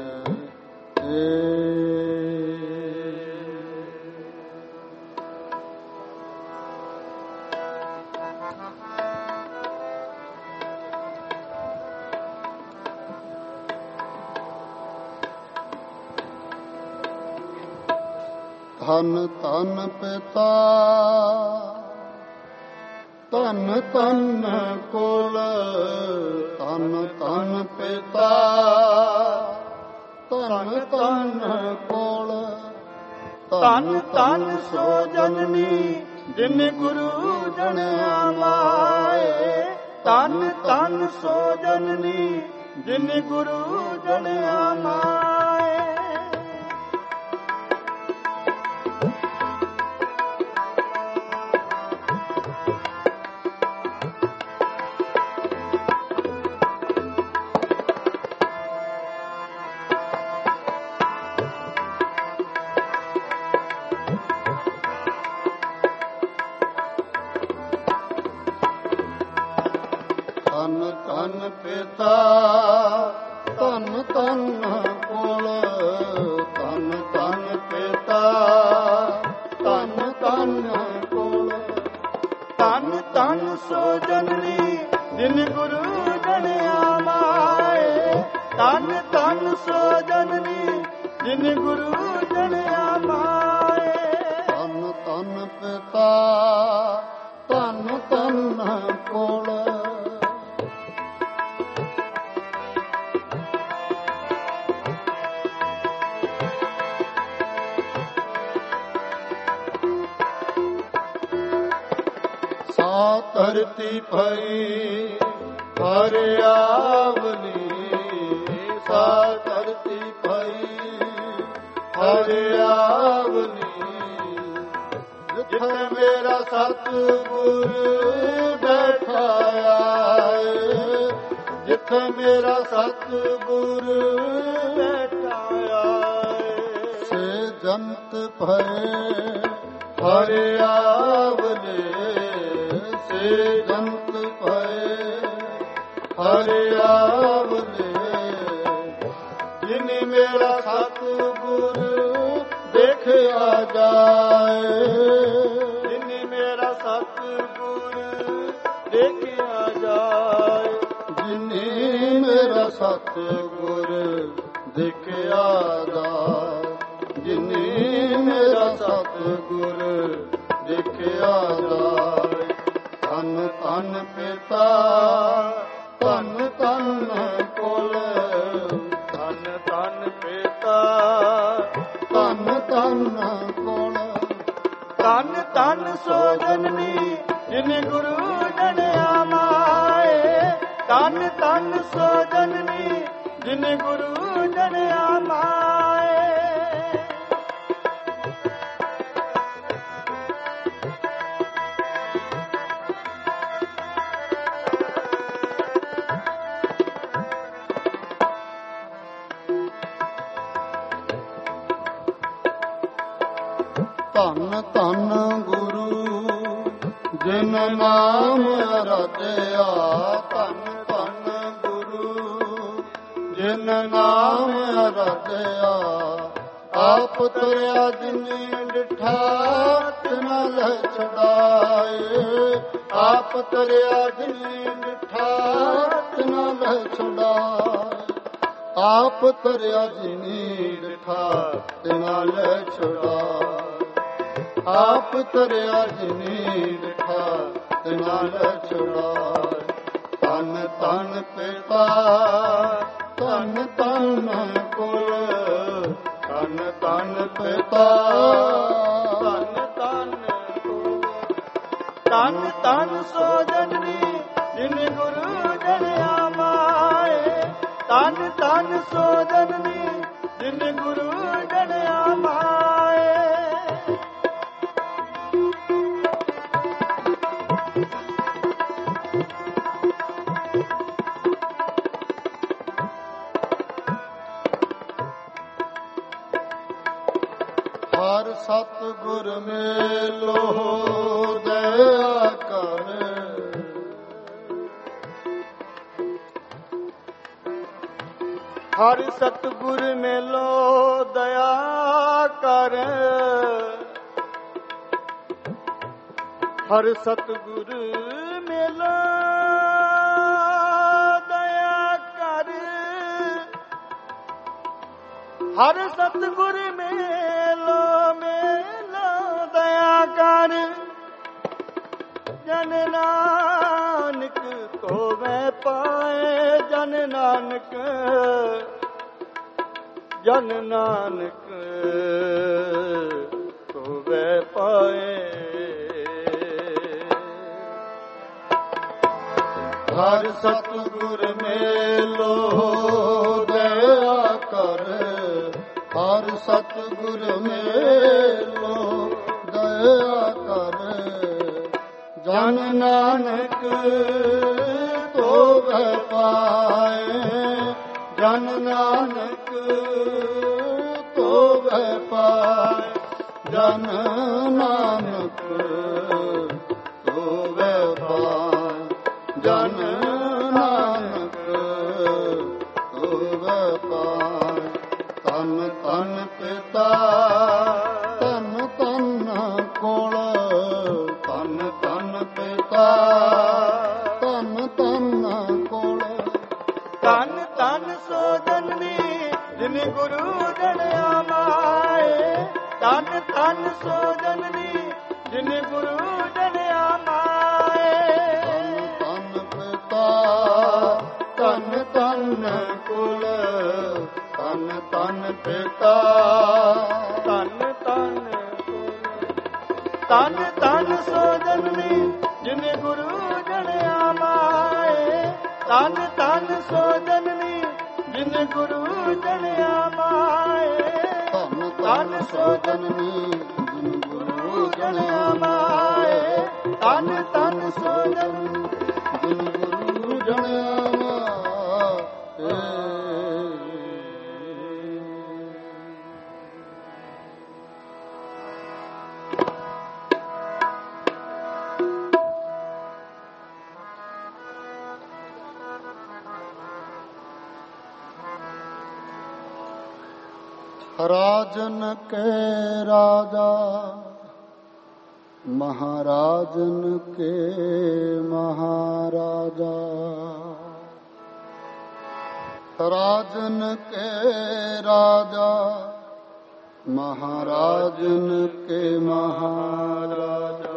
ਧਨ ਧਨ ਪਿਤਾ ਧਨ ਧਨ ਕੁਲ, ਧਨ ਧਨ ਪਿਤਾ ਧਨ ਧਨ ਕੁਲ। ਧਨ ਧਨ ਸੋ ਜਨਨੀ ਜਿਨ ਗੁਰੂ ਜਣਿਆ ਮਾਏ। ਧਨ ਧਨ ਸੋ ਜਨਨੀ ਜਿਨ ਗੁਰੂ ਜਣਿਆ ਮਾਏ। ਧਨ ਧਨ ਪਿਤਾ ਧਨ ਧਨ ਕੁਲ, ਧਨ ਧਨ ਪਿਤਾ ਧਨ ਧਨ ਕੁਲ। ਧਨ ਧਨ ਸੋ ਜਨਨੀ ਜਿਨ ਗੁਰੂ ਜਣਿਆ ਮਾਏ। ਧਨ ਧਨ ਸੋ ਜਨਨੀ ਜਿਨ ਗੁਰੂ ਜਣਿਆ ਮਾਏ। ਪਿਤਾ ਧਨ ਧਨ ਕੋਲ। ਸਾ ਧਰਤੀ ਭਈ ਹਰਿਆਵਲੀ, ਸਾ ਧਰਤੀ ਭਈ ਹਰਿਆਵਲੀ। ਜਿੱਥੇ ਮੇਰਾ ਸਤਿਗੁਰ ਬੈਠਾ ਆਏ, ਜਿੱਥੇ ਮੇਰਾ ਸਤਿਗੁਰ ਬੈਠਾ ਆਏ। ਸੇ ਜੰਤ ਭਏ ਹਰਿਆਵਲੇ, ਸੇ ਜੰਤ ਭਏ ਹਰਿਆਵਲੇ। ਜਿਨੀ ਮੇਰਾ ਸਤਿਗੁਰ ਦੇਖਿਆ ਜਾਏ, ਜਿਨੀ ਮੇਰਾ ਸਤਿਗੁਰ ਦੇਖਿਆ ਜਾਏ। ਜਿਨੀ ਮੇਰਾ ਸਤਿਗੁਰ ਦੇਖਿਆ ਜਾਏ, ਜਿਨੀ ਮੇਰਾ ਸਤਿਗੁਰ ਦੇਖਿਆ ਜਾਏ। ਧੰਨ ਧੰਨ ਪਿਤਾ ਧੰਨ ਧੰਨ ਕੋਲ, ਧੰਨ ਧੰਨ ਪਿਤਾ ਧੰਨ ਧੰਨ ਕੋਲ। ਧੰਨ ਧੰਨ ਸੋ ਜਨਨੀ ਜਿਨ ਗੁਰੂ ਜਣਿਆ ਮਾਏ, ਧੰਨ ਧੰਨ ਸੋ ਜਨਨੀ ਜਿਨ ਗੁਰੂ ਜਣਿਆ ਮਾਏ। ਧੰਨ ਧੰਨ ਗੁਰੂ ਜਿਨ ਨਾਮ ਅਰਾਧਿਆ, ਧੰਨ ਧੰਨ ਗੁਰੂ ਜਿਨ ਨਾਮ ਅਰਾਧਿਆ। ਆਪ ਤੁਰਿਆ ਜਿਨੇ ਡਿਠਾ ਤਿਨਾ ਲੈ ਛੁਡਾਏ, ਆਪ ਤੁਰਿਆ ਜਿਨੇ ਡਿਠਾ ਤਿਨਾ ਲੈ ਛੁਡਾਏ। ਆਪ ਤੁਰਿਆ ਜਿਨੇ ਡਿਠਾ ਤਿਨਾ ਲੈ ਛੁਡਾਏ। ਆਪ ਤੁਰਿਆ ਜਿਨੀ ਡਿਠਾ ਤਿਨਾ ਲੈ ਛੁਡਾਏ। ਧੰਨ ਧੰਨ ਪਿਤਾ ਧੰਨ ਧੰਨ ਕੋਲ, ਧੰਨ ਧੰਨ ਪਿਤਾ ਧੰਨ ਧੰਨ ਕੋਲ। ਧੰਨ ਧੰਨ ਸੋ ਜਨਨੀ ਜਿਨ ਗੁਰੂ ਜਣਿਆ ਮਾਏ, ਧੰਨ ਧੰਨ ਸੋ ਜਨਨੀ ਜਿਨ ਗੁਰੂ ਜਣਿਆ ਮਾਏ। ਹਰ ਸਤਿਗੁਰ ਮੇਲੋ ਦਇਆ ਕਰ, ਹਰ ਸਤਿਗੁਰ ਮੇਲੋ ਦਇਆ ਕਰ। ਹਰ ਸਤਿਗੁਰ ਮੇਲੋ ਦਇਆ ਕਰ, ਹਰ ਸਤਿਗੁਰ ਮੇਲੋ ਮੇਲੋ ਦਇਆ ਕਰ। ਜਨ ਨਾਨਕ ਧੋਵੈ ਪਾਏ, ਜਨ ਨਾਨਕ ਜਨ ਨਾਨਕ ਧੋਵੈ ਪਾਏ। ਹਰ ਸਤਿਗੁਰ ਮੇਲੋ ਦਇਆ ਕਰ, ਹਰ ਸਤਿਗੁਰ ਮੇਲੋ ਦਇਆ ਕਰ। ਜਨ ਨਾਨਕ ਧੋਵੈ ਪਾਏ, ਜਨ ਨਾਨਕ ਧੋਵੈ ਪਾਏ। ਜਨ ਨਾਨਕ ਧੋਵੈ ਪਾਏ, ਜਨ ਨਾਨਕ ਧੋਵੈ ਪਾਏ। ਧੰਨ ਧੰਨ ਪਿਤਾ ਧੰਨ ਧੰਨ ਕੋਲ, ਧੰਨ ਧੰਨ ਪਿਤਾ ਧੰਨ ਧੰਨ ਕੋਲ। ਧੰਨ ਧੰਨ ਸੋ ਜਨਨੀ ਜਿਨ ਗੁਰੂ ਜਣਿਆ ਮਾਏ, ਧੰਨ ਧੰਨ ਸੋ ਜਨਨੀ जिन गुरु जनिया माए। तन पिता तन तन कुल तन तन पिता तन तन तन तन सो जननी जिन गुरु जनिया माए। तन तन सो जननी जिन गुरु जनिया माए। तन तन सो जननी जिन गुरु जनिया माए। तन तन सो जननी जिन गुरु जनिया माए। राजन के राजा महाराजन के महाराजा। राजन के राजा महाराजन के महाराजा।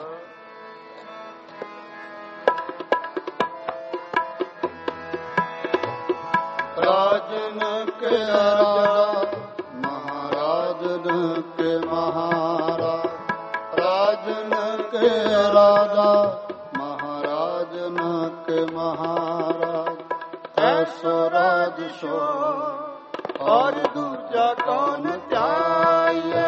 राजन के राजा महाराजन के महाराज। राजन के राजा महाराजन के महाराज। ऐसो राज सो और दूजा कौन त्याये।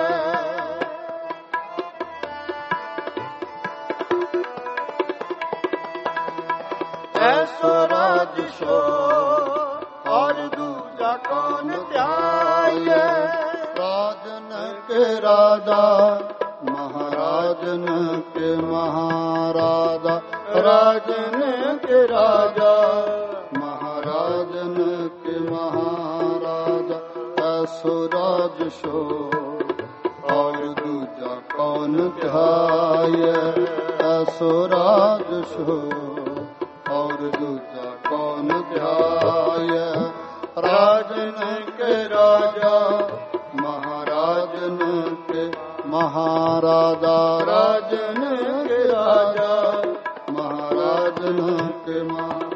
ऐसो राज सो और दूजा कौन त्याये। राजन के राजा महाराजन के महाराजा। राजन के राजा महाराजन के महाराजा। ऐसो राज सो और दूजा कौन ध्याय। ऐसो राज सो और दूजा कौन ध्याय। राजन के राजा महाराजन के महाराजा। राजन के राजा महाराजन के महाराजा।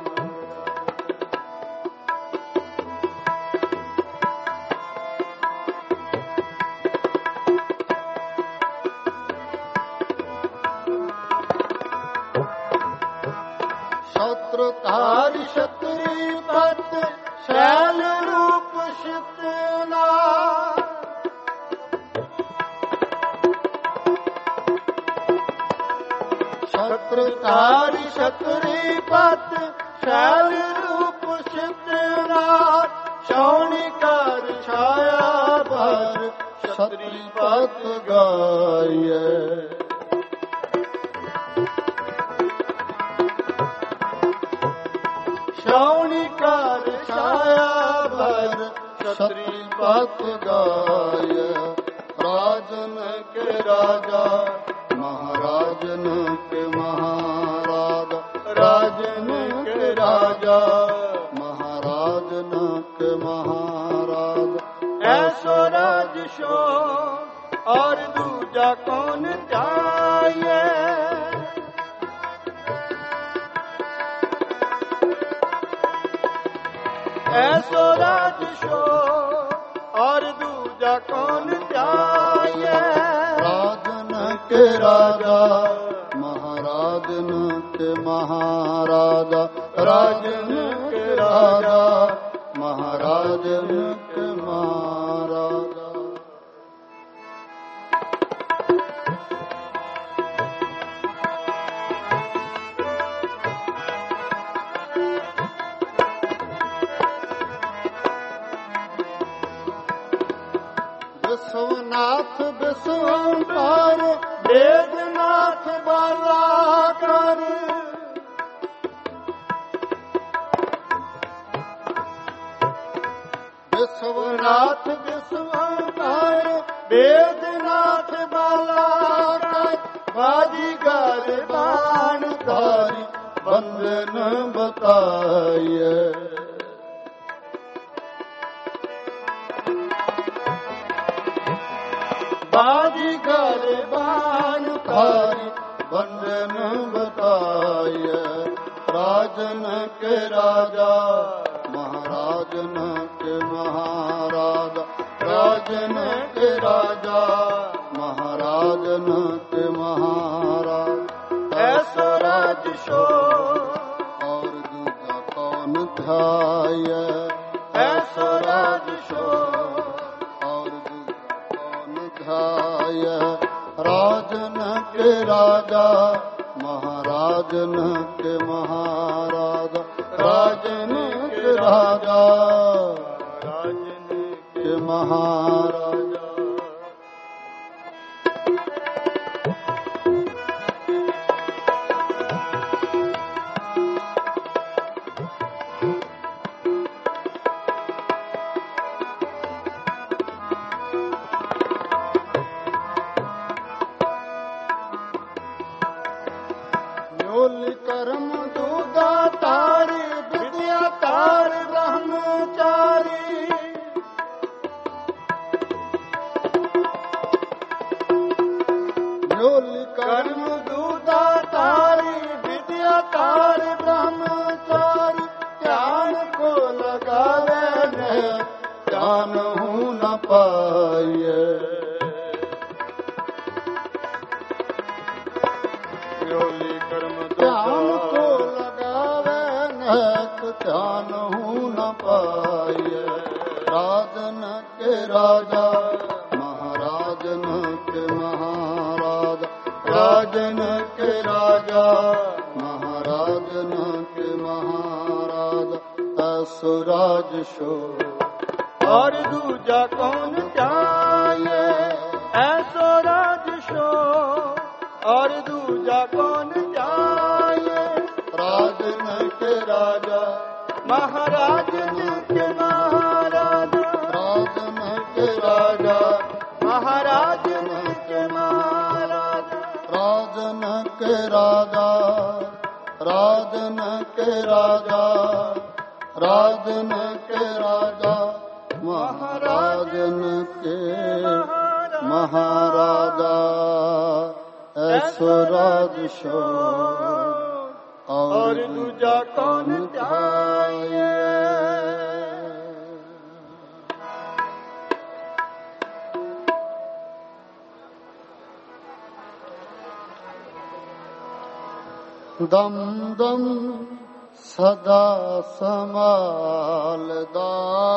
शत्रुधारी शत्रुपत शैल रूप शितना। शत्रुधारी शत्रुपत शैल रूप शितना। शौनिकर छाया भर शत्रुपत गाये। शौनिकर छाया भर शत्रुपत गाय। राजन के राजा महाराजन के महाराजा। राजन के राजा महाराजन के महाराजा। ऐसो राज सो और दूजा कौन त्याये। ऐसो राज सो और दूजा कौन त्याये। राजन के राजा महाराजन के महाराजा। राजन के राजा महाराजन के महाराजा। विश्वनाथ विश्वंकर वेदनाथ बालाकर। विश्वनाथ विश्वंकर वेदनाथ बालाकर। बाजीगर बाणधारी बंधन बताये। बाजीगर बाणधारी बंधन बताइए राजन के राजा महाराजन के महाराजा राजन के राजा महाराजन के महाराज ऐसो राज शो और दूजा कौन ध्याय ऐसो राज शो और दूजा कौन ध्याय राजन के राजा महाराजन के महाराजा राजन के राजा राजन के महाराजा कर्म दूधा तारी विद्या तार ब्रह्मचारी कर्म दूधा तारी विद्या तार ब्रह्मचारी ध्यान को लगावे ध्यान हूँ न पाइए ध्यान को लगावे ध्यान हूँ न पाइए राजन के राजा महाराजन के महाराज राजन के राजा महाराजन के महाराज असुराज शो और दूजा कौन जाए ऐसो राज शो और दूजा कौन जाए राजन के राजा महाराजन के महाराज राजन के राजा महाराजन के महाराज राजन के राजा राजन के राजा राजन के राजा महाराजन के महाराजा ऐसो राज शो और दूजा कौन जाए दम दम सदा संभालदा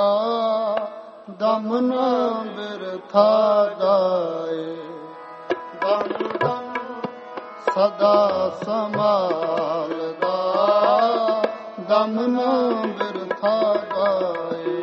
दम न बिरथा जाए दम दम सदा संभालदा दम न बिरथा जाए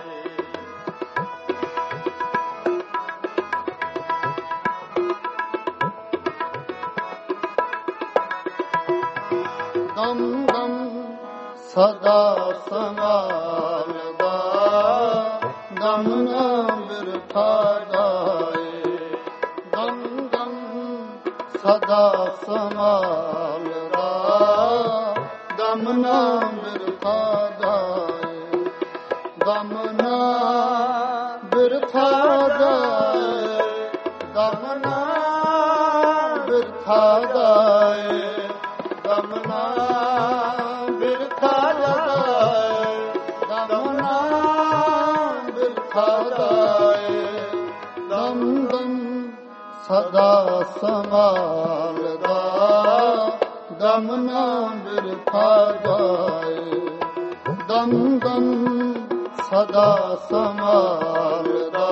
दम दम सदा संभालदा दम न बिरथा जाए दम दम सदा संभालदा दम न बिरथा जाए दम न बिरथा जाए दम न बिरथा जाए दमना बिरथा जाए दमना बिरथा जाए दम दम सदा संभालदा दमना बिरथा जाए दम दम सदा संभालदा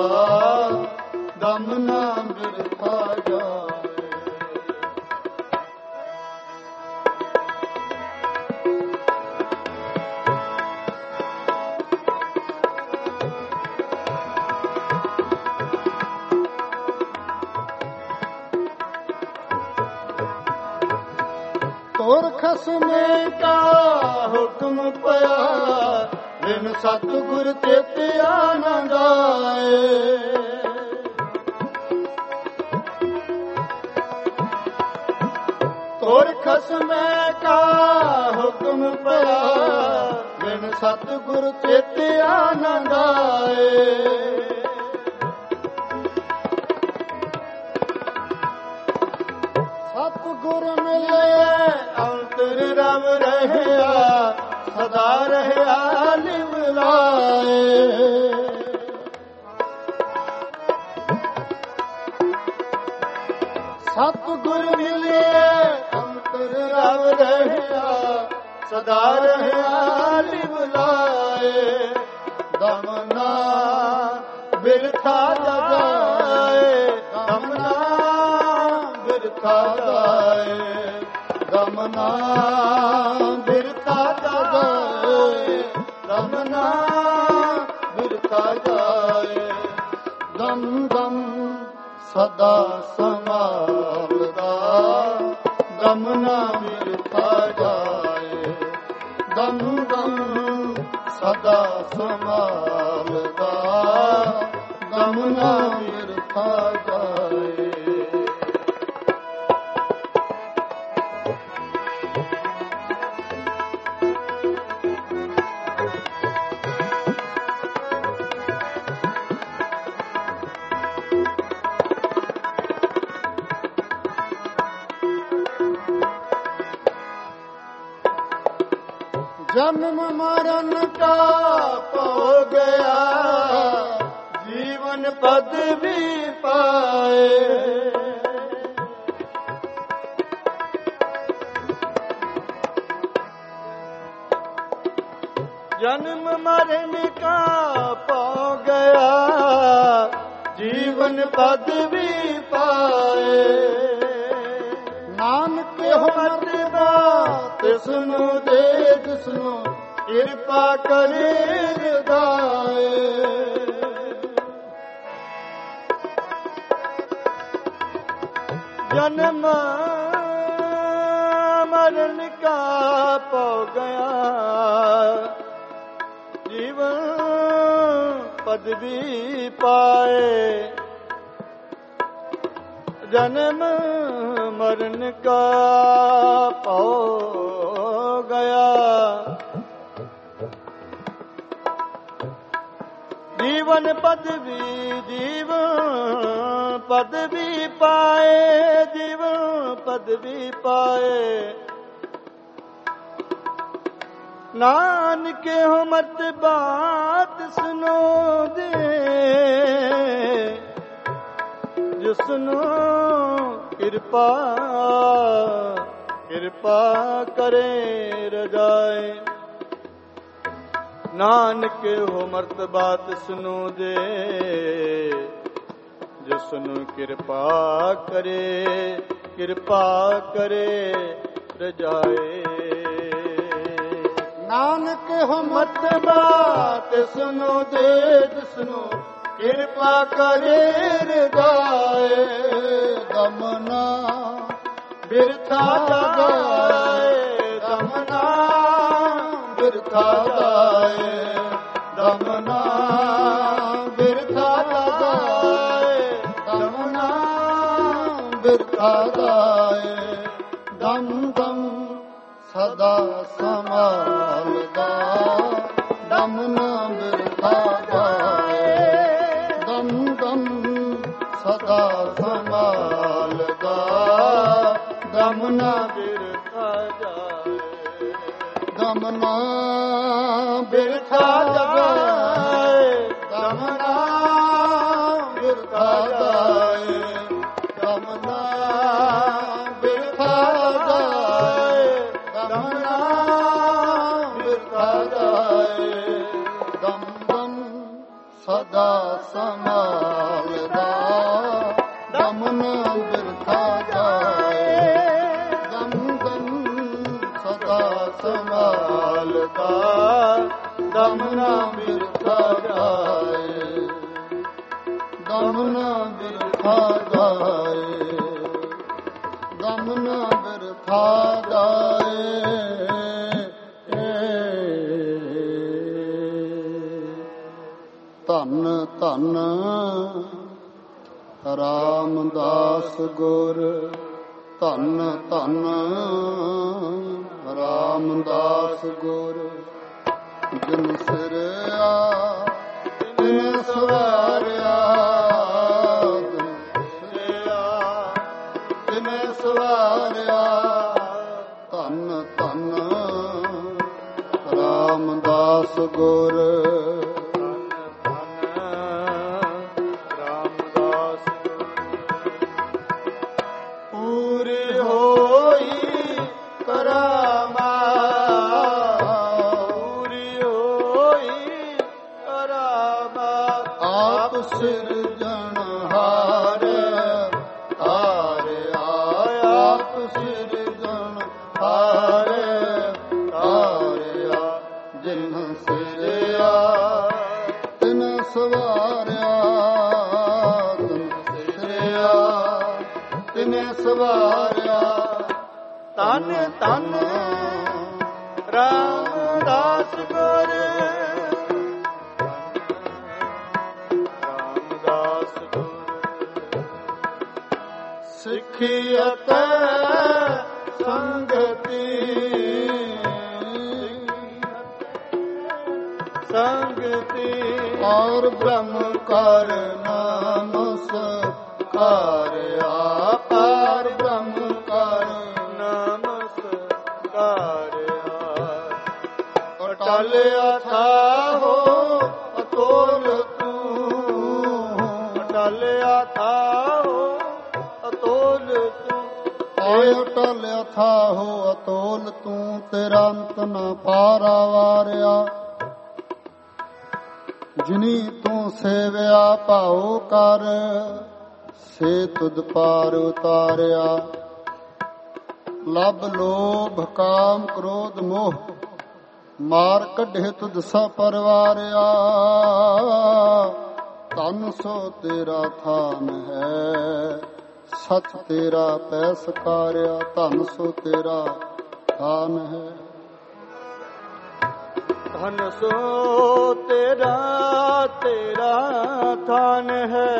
दमना बिरथा जाए तोर खसमे का हुक्म पया बिन सतगुर चेते आनंद आए तोर खसमे का हुक्म पया बिन सतगुर चेते आनंद आए सतगुर ਰਵ ਰਹਿਆ ਸਦਾ ਰਹਿਆ ਲਿਵ ਲਾਏ। ਸਤਿਗੁਰ ਮਿਲਿਆ ਅੰਤਰ ਰਵ ਰਹਿਆ ਸਦਾ ਰਹਿਆ ਲਿਵ ਲਾਏ। ਦਮਨਾ ਬਿਰਥਾ ਜਾਏ ਦਮਨਾ ਬਿਰਥਾ ਜਾਏ ਦਮਨਾ ਬਿਰਥਾ ਜਾਏ ਦਮਨਾ ਬਿਰਥਾ ਜਾਏ। ਦਮ ਦਮ ਸਦਾ ਸੰਭਾਲਦਾ ਦਮ ਨਾ ਬਿਰਥਾ ਜਾਏ। ਦਮ ਦਮ ਸਦਾ ਸੰਭਾਲਦਾ ਦਮ ਨਾ ਬਿਰਥਾ ਜਾਏ। ਜਨਮ ਮਰਨ ਕਾ ਹੋ ਗਿਆ ਜੀਵਨ ਪਦ ਵੀ ਪਾਏ। ਜਨਮ ਮਰਨ ਕਾ ਪਾ ਗਿਆ ਜੀਵਨ ਪਦ ਵੀ ਪਾਏ। ਨਾਨਕ ਮਤ ਬਾਤ ਸੁਨੋ ਦੇ ਜਿਸਨੂੰ ਕਿਰਪਾ ਕਰੇ ਹਿਰਦਾਏ। ਜਨਮ ਮਰਨ ਕਾ ਪੋ ਗਿਆ ਜੀਵਨ ਪਦ ਵੀ ਪਾਏ। ਜਨਮ ਮਰਨ ਕਾ ਪਉ ਗਿਆ ਜੀਵਨ ਪਦ ਵੀ ਪਾਏ ਜੀਵਨ ਪਦ ਵੀ ਪਾਏ। ਨਾਨਕ ਹੋ ਮਤ ਬਾਤ ਸੁਨੋ ਦੇ ਜਿਸਨੂੰ ਕਿਰਪਾ ਕਰੇ ਰਜਾਏ। ਨਾਨਕ ਹੋ ਮਰਤ ਬਾਤ ਸੁਨੋ ਦੇ ਜਿਸਨੂੰ ਕਿਰਪਾ ਕਰੇ ਰਜਾਏ। ਨਾਨਕ ਹੋ ਮਤ ਬਾਤ ਸੁਨੋ ਦੇ ਜਿਸਨੂੰ ਕਿਰਪਾ ਕਰੇ ਰਜਾਏ। ਦਮਨਾ ਬਿਰਥਾ ਜਾਏ ਦਮਨਾ ਬਿਰਥਾ ਜਾਏ ਦਮਨਾ ਬਿਰਥਾ ਜਾਏ ਦਮਨਾ ਬਿਰਥਾ ਜਾਏ। ਦਮ ਦਮ ਸਦਾ ਸੰਭਾਲਦਾ ਦਮ ਨਾ ਬਿਰਥਾ ਜਾਏ। ਦਮ ਦਮ ਸਦਾ ਸੰਭਾਲਦਾ ਦਮ ਨਾ ਬਿਰਥਾ ਜਾਏ ਦਮ ਨਾ ਬਿਰਥਾ ਜਾਏ ਦਮ ਨਾ ਬਿਰਥਾ ਜਾਏ। ਦਮ ਨਾ ਬਿਰਥਾ ਜਾਏ ਦਮ ਨਾ ਬਿਰਥਾ ਜਾਏ। ਦਮ ਦਮ ਸਦਾ ਸੰਭਾਲਦਾ ਦਮ ਨਾ ਬਿਰਥਾ ਜਾਏ। ਦਮ ਦਮ ਸਦਾ ਸੰਭਾਲਦਾ ਦਮ ਨਾ ਬਿਰਥਾ ਜਾਏ। ਦਮ ਨਾ ਬਿਰਥਾ ਜਾਏ। ਦਮ ਨਾ ਬਿਰਥਾ ਜਾਏ। ਧੰਨ ਧੰਨ ਰਾਮਦਾਸ ਗੁਰ ਧੰਨ ਧੰਨ ਰਾਮਦਾਸ ਗੁਰ ਜਿਨ ਸਿਰਿਆ ਤਿਨ ਸਵਾਰਿਆ ਤਿਨ ਸਵਾਰਿਆ ਧੰਨ ਧੰਨ ਸਿਰਜਣਹਾਰ ਤਾਰਿਆ ਆਪ ਸਿਰਜਣਹਾਰ ਤਾਰਿਆ ਜਿਨ ਸਿਰਿਆ ਤਿਨ ਸਵਾਰਿਆ ਤਿਨ ਸਿਰਿਆ ਤਿਨ ਸਵਾਰਿਆ ਧੰਨ ਧੰਨ ਰਾਮਦਾਸ ਗੁਰ ਰਾਮਦਾਸ ਗੁਰ ਸਿੱਖਿਅਤ ਸੰਗਤੀ ਸੰਗਤੀ ਔਰ ਬ੍ਰਹਮ ਕਰ ਨਮਸਕਾਰਿਆ ਪਾਰ ਬ੍ਰਹਮ ਕਰ ਅਟਲ ਅਥਾਹੋ ਅਤੋਲ ਤੂੰ ਅਟਲ ਅਥਾਹੋ ਅਤੋਲ ਤੂੰ ਓਏ ਅਟਲ ਅਥਾਹੋ ਅਤੋਲ ਤੂੰ ਤੇਰਾ ਅੰਤ ਨ ਪਾਰਾਵਾਰਿਆ ਜਿਨੀ ਤੂੰ ਸੇਵਿਆ ਭਾਉ ਕਰ ਸੇ ਤੁਧ ਪਾਰ ਉਤਾਰਿਆ ਲਬ ਲੋਭ ਕਾਮ ਕ੍ਰੋਧ ਮੋਹ ਮਾਰ ਕੱਢੇ ਤੁਧ ਸਾ ਪਰਵਾਰਿਆ ਧਨ ਸੋ ਤੇਰਾ ਥਾਨ ਹੈ ਸਚ ਤੇਰਾ ਪੈ ਸਕਾਰਿਆ ਧਨ ਸੋ ਤੇਰਾ ਥਾਨ ਹੈ ਧਨ ਸੋ ਤੇਰਾ ਤੇਰਾ ਥਾਨ ਹੈ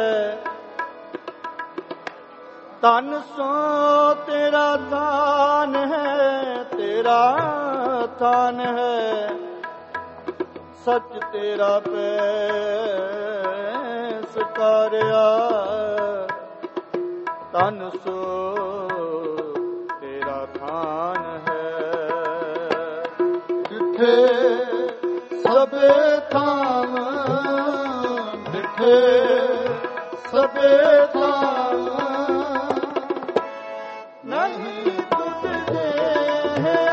ਧਨ ਸੋ ਤੇਰਾ ਥਾਨ ਹੈ ਤੇਰਾ ਥਾਨ ਹੈ ਸੱਚ ਤੇਰਾ ਪੈਸ ਕਰਿਆ ਧਨ ਸੋ ਤੇਰਾ ਥਾਨ ਹੈ ਡਿਠੇ ਸਭੇ ਥਾਨ ਡਿਠੇ ਸਭੇ ਥਾਨ ਨਹੀਂ ਤੁਧ ਦੇਹਿਆ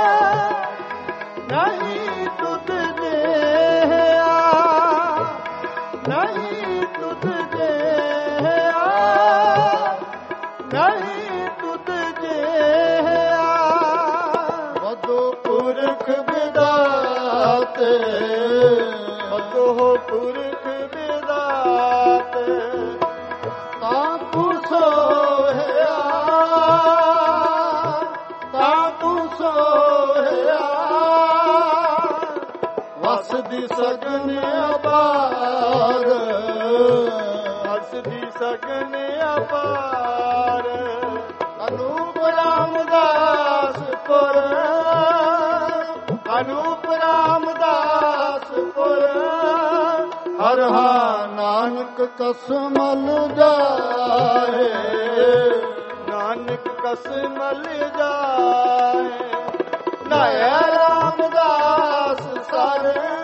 ਨਹੀਂ ਤੁਧ ਦੇਹਿਆ ਨਹੀਂ ਤੁਧ ਦੇਹਿਆ ਨਹੀਂ ਤੁਧ ਦੇਹਿਆ ਵਦੋ ਪੁਰਖ ਵਿਦਾਤੇ ਵਦੋ ਪੁਰਖ ਵਿਦਾਤੇ ਤਾਂ ਤੂੰ ਸੋਹਿਆ ਤਾਂ ਤੂੰ ਸੋਹਿਆ ਵਸਦੀ ਸਗਨ ਅਪਾਰ ਵਸਦੀ ਸਗਨ ਅਪਾਰ ਅਨੂਪ ਰਾਮਦਾਸ ਪੁਰ ਅਨੂਪ ਰਾਮਦਾਸ ਪੁਰ ਹਰ ਹਾ ਨਾਨਕ ਕਸਮਲ ਜਾਏ ਨਾਨਕ ਕਸਮਲ ਜਾਏ ਨਾਇਆ ਰਾਮਦਾਸ ਸਰ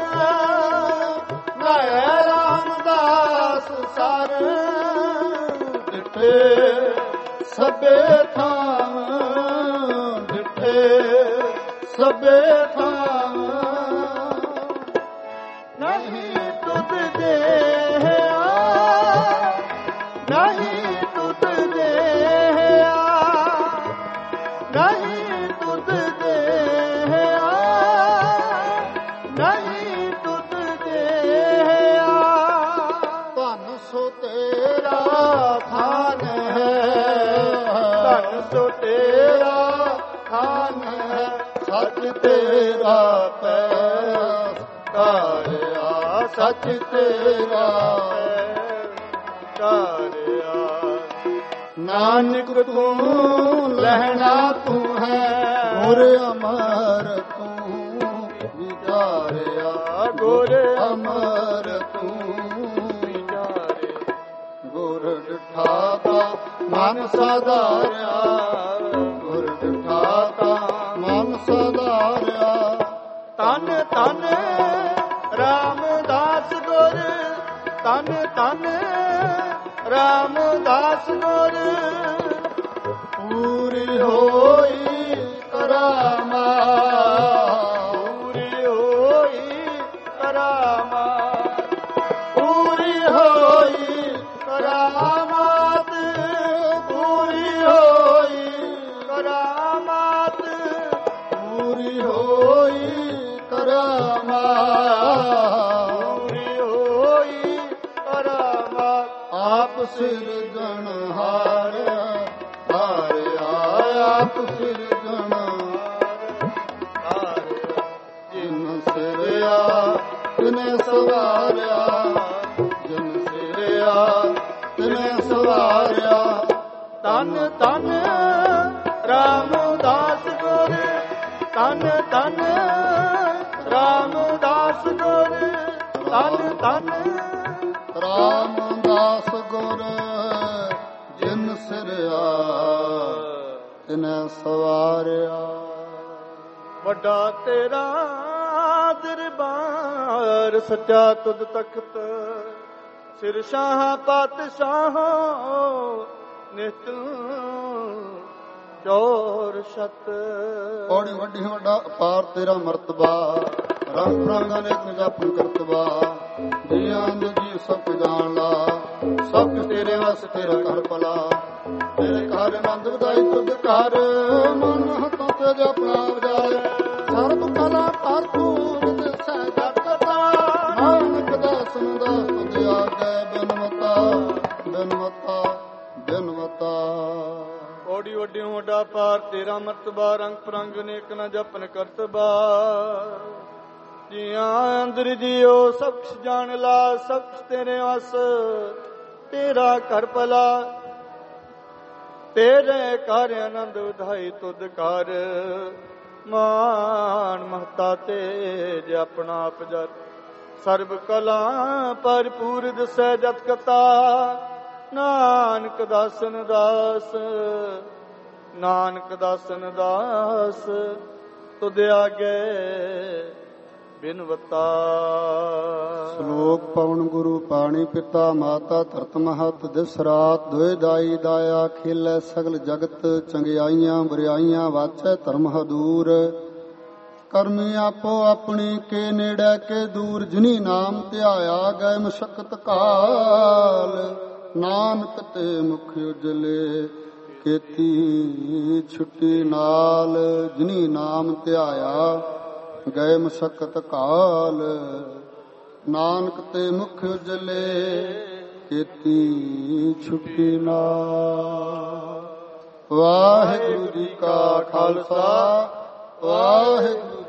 ਨਾਇਆ ਰਾਮਦਾਸ ਸਰ ਡਿਠੇ ਸਭੇ ਥਾਂ ਡਿਠੇ ਸਭੇ ਥਾਂ ਨਹੀਂ ਤੁਧ ਦੇਹਿਆ ਨਹੀਂ ਤੁਧ ਦੇਹਿਆ ਨਹੀਂ ਤੁਧ ਦੇਹਿਆ ਨਹੀਂ ਤੁਧ ਦੇਹਿਆ ਧਨ ਸੋ ਤੇਰਾ ਥਾਨ ਹੈ ਧਨ ਸੋ ਤੇਰਾ ਥਾਨ ਹੈ ਸੱਚ ਤੇਰਾ ਪੈਸ ਕਾਰਿਆ ਸੱਚ ਤੇਰਾ ਕਾਰਿਆ ਨਾਨਕ ਤੂੰ ਲਹਿਣਾ ਤੂੰ ਹੈ ਗੁਰ ਅਮਰ ਤੂੰ ਵਿਚਾਰਿਆ ਗੁਰ ਅਮਰ ਤੂੰ ਵਿਚਾਰੇ ਗੁਰ ਡਠਾਤਾ ਮਨ ਸਦਾਰਿਆ ਗੁਰ ਡਠਾਤਾ ਮਨ ਸਦਾਰਿਆ ਤਨ ਤਨ ਰਾਮਦਾਸ ਗੁਰ ਤਨ ਤਨ ਰਾਮਦਾਸ ਗੁਰ ਪੂਰੀ ਹੋਈ ਕਰਾਮਾਤ ਪੂਰੀ ਹੋਈ ਕਰਾਮਾਤ ਪੂਰੀ ਹੋਈ ਆਪ ਸਿਰਜਣਹਾਰ ਹਾਰਿਆ ਆਪ ਸਿਰਜਣਹਾਰ ਜਿਨ ਸਿਰਿਆ ਤਿਨੇ ਸਵਾਰਿਆ ਜਿਨ ਸਿਰਿਆ ਤਿਨੇ ਸਵਾਰਿਆ ਤਨ ਤਨ ਰਾਮਦਾਸ ਗੁਰ ਤਨ ਤਨ ਰਾਮਦਾਸ ਗੁਰ ਤਨ ਤਨ ਰਾਮਦਾਸ ਗੁਰ ਜਿਨ ਸਿਰਿਆ ਤਿਨੈ ਸਵਾਰਿਆ ਵੱਡਾ ਤੇਰਾ ਦਰਬਾਰ ਸੱਚਾ ਤੁਧ ਤਖਤ ਸਿਰ ਸ਼ਾਹ ਪਾਤਸ਼ਾਹੋ ਨਿਤ ਚੋਰ ਛਤ ਔੜੀ ਵੱਡੀ ਵੱਡਾ ਅਪਾਰ ਤੇਰਾ ਮਰਤਬਾ ਰੰਗ ਰੰਗਾਂ ਨੇ ਜਪਨ ਕਰਤਬਾ ਜੀਆਂ ਦੇ ਜੀ ਸਭ ਜਾਣ ਲਾ ਸਭ ਤੇਰੇ ਵਸ ਤੇਰਾ ਘਰ ਭਲਾ ਤੇਰੇ ਘਰ ਆਨੰਦ ਵਧਾਈ ਤੁਧ ਘਰ ਮਨ ਹੱਥੋਂ ਤੇ ਜਪਣਾ ਵਜਾਏ ਸਰਬ ਕਲਾ ਭਰਪੂਰ ਦਿਸੈ ਜਗ ਕਥਾ ਨਾਨਕ ਦਾਸਨ ਦਾ ਤੁਧ ਆਗੇ ਬਿਨਵਤਾ ਬਿਨਵਤਾ ਬਿਨਵਤਾ ਓੜੀ ਵੱਡਿਓ ਵੱਡਾ ਪਾਰ ਤੇਰਾ ਮਰਤਬਾ ਰੰਗ ਪ੍ਰੰਗ ਨੇਕ ਨ ਜਪਨ ਕਰਤਬਾ ਜੀਆਂ ਅੰਦਰ ਜੀਓ ਸਭ ਕੁਛ ਜਾਣ ਲਾ ਸਭ ਕੁਛ ਤੇਰੇ ਵਸ ਤੇਰਾ ਘਰ ਭਲਾ ਤੇਰੇ ਘਰ ਆਨੰਦ ਵਧਾਈ ਤੁਧ ਘਰ ਮਾਨ ਮਹਤਾ ਤੇਜ ਆਪਣਾ ਆਪ ਜਰ ਸਰਬ ਕਲਾ ਭਰਪੂਰ ਦਿਸੈ ਜਤ ਕਤਾ ਨਾਨਕ ਦਾਸਨ ਦਾਸ ਨਾਨਕ ਦਾਸਨ ਦਾਸ ਤੁਧ ਆਗੇ ਬਿਨਵਤਾ ਸ਼ਲੋਕ ਪਵਨ ਗੁਰੂ ਪਾਣੀ ਪਿਤਾ ਮਾਤਾ ਧਰਤ ਮਹਤ ਦਿਸ ਰਾਤ ਦੋਇ ਦਾਈ ਦਾਇਆ ਖੇਲੇ ਸਗਲ ਜਗਤ ਚੰਗਿਆਈਆਂ ਬੁਰਾਈਆਂ ਵਾਚੈ ਧਰਮ ਹਦੂਰ ਕਰਮੀ ਆਪੋ ਆਪਣੀ ਕੇ ਨੇੜੇ ਕੇ ਦੂਰ ਜਿਨੀ ਨਾਮ ਧਿਆਇਆ ਗਏ ਮਸ਼ਕਤ ਕਾਲ ਨਾਨਕ ਤੇ ਮੁਖ ਉਜਲੇ ਕੀਤੀ ਛੁੱਟੀ ਨਾਲ ਜਿਨੀ ਨਾਮ ਧਿਆਇਆ ਗਏ ਮਸ਼ਕਤ ਕਾਲ ਨਾਨਕ ਤੇ ਮੁਖ ਉਜਲੇ ਕੀਤੀ ਛੁੱਟੀ ਨਾਲ। ਵਾਹਿਗੁਰੂ ਜੀ ਕਾ ਖਾਲਸਾ ਵਾਹਿਗੁਰੂ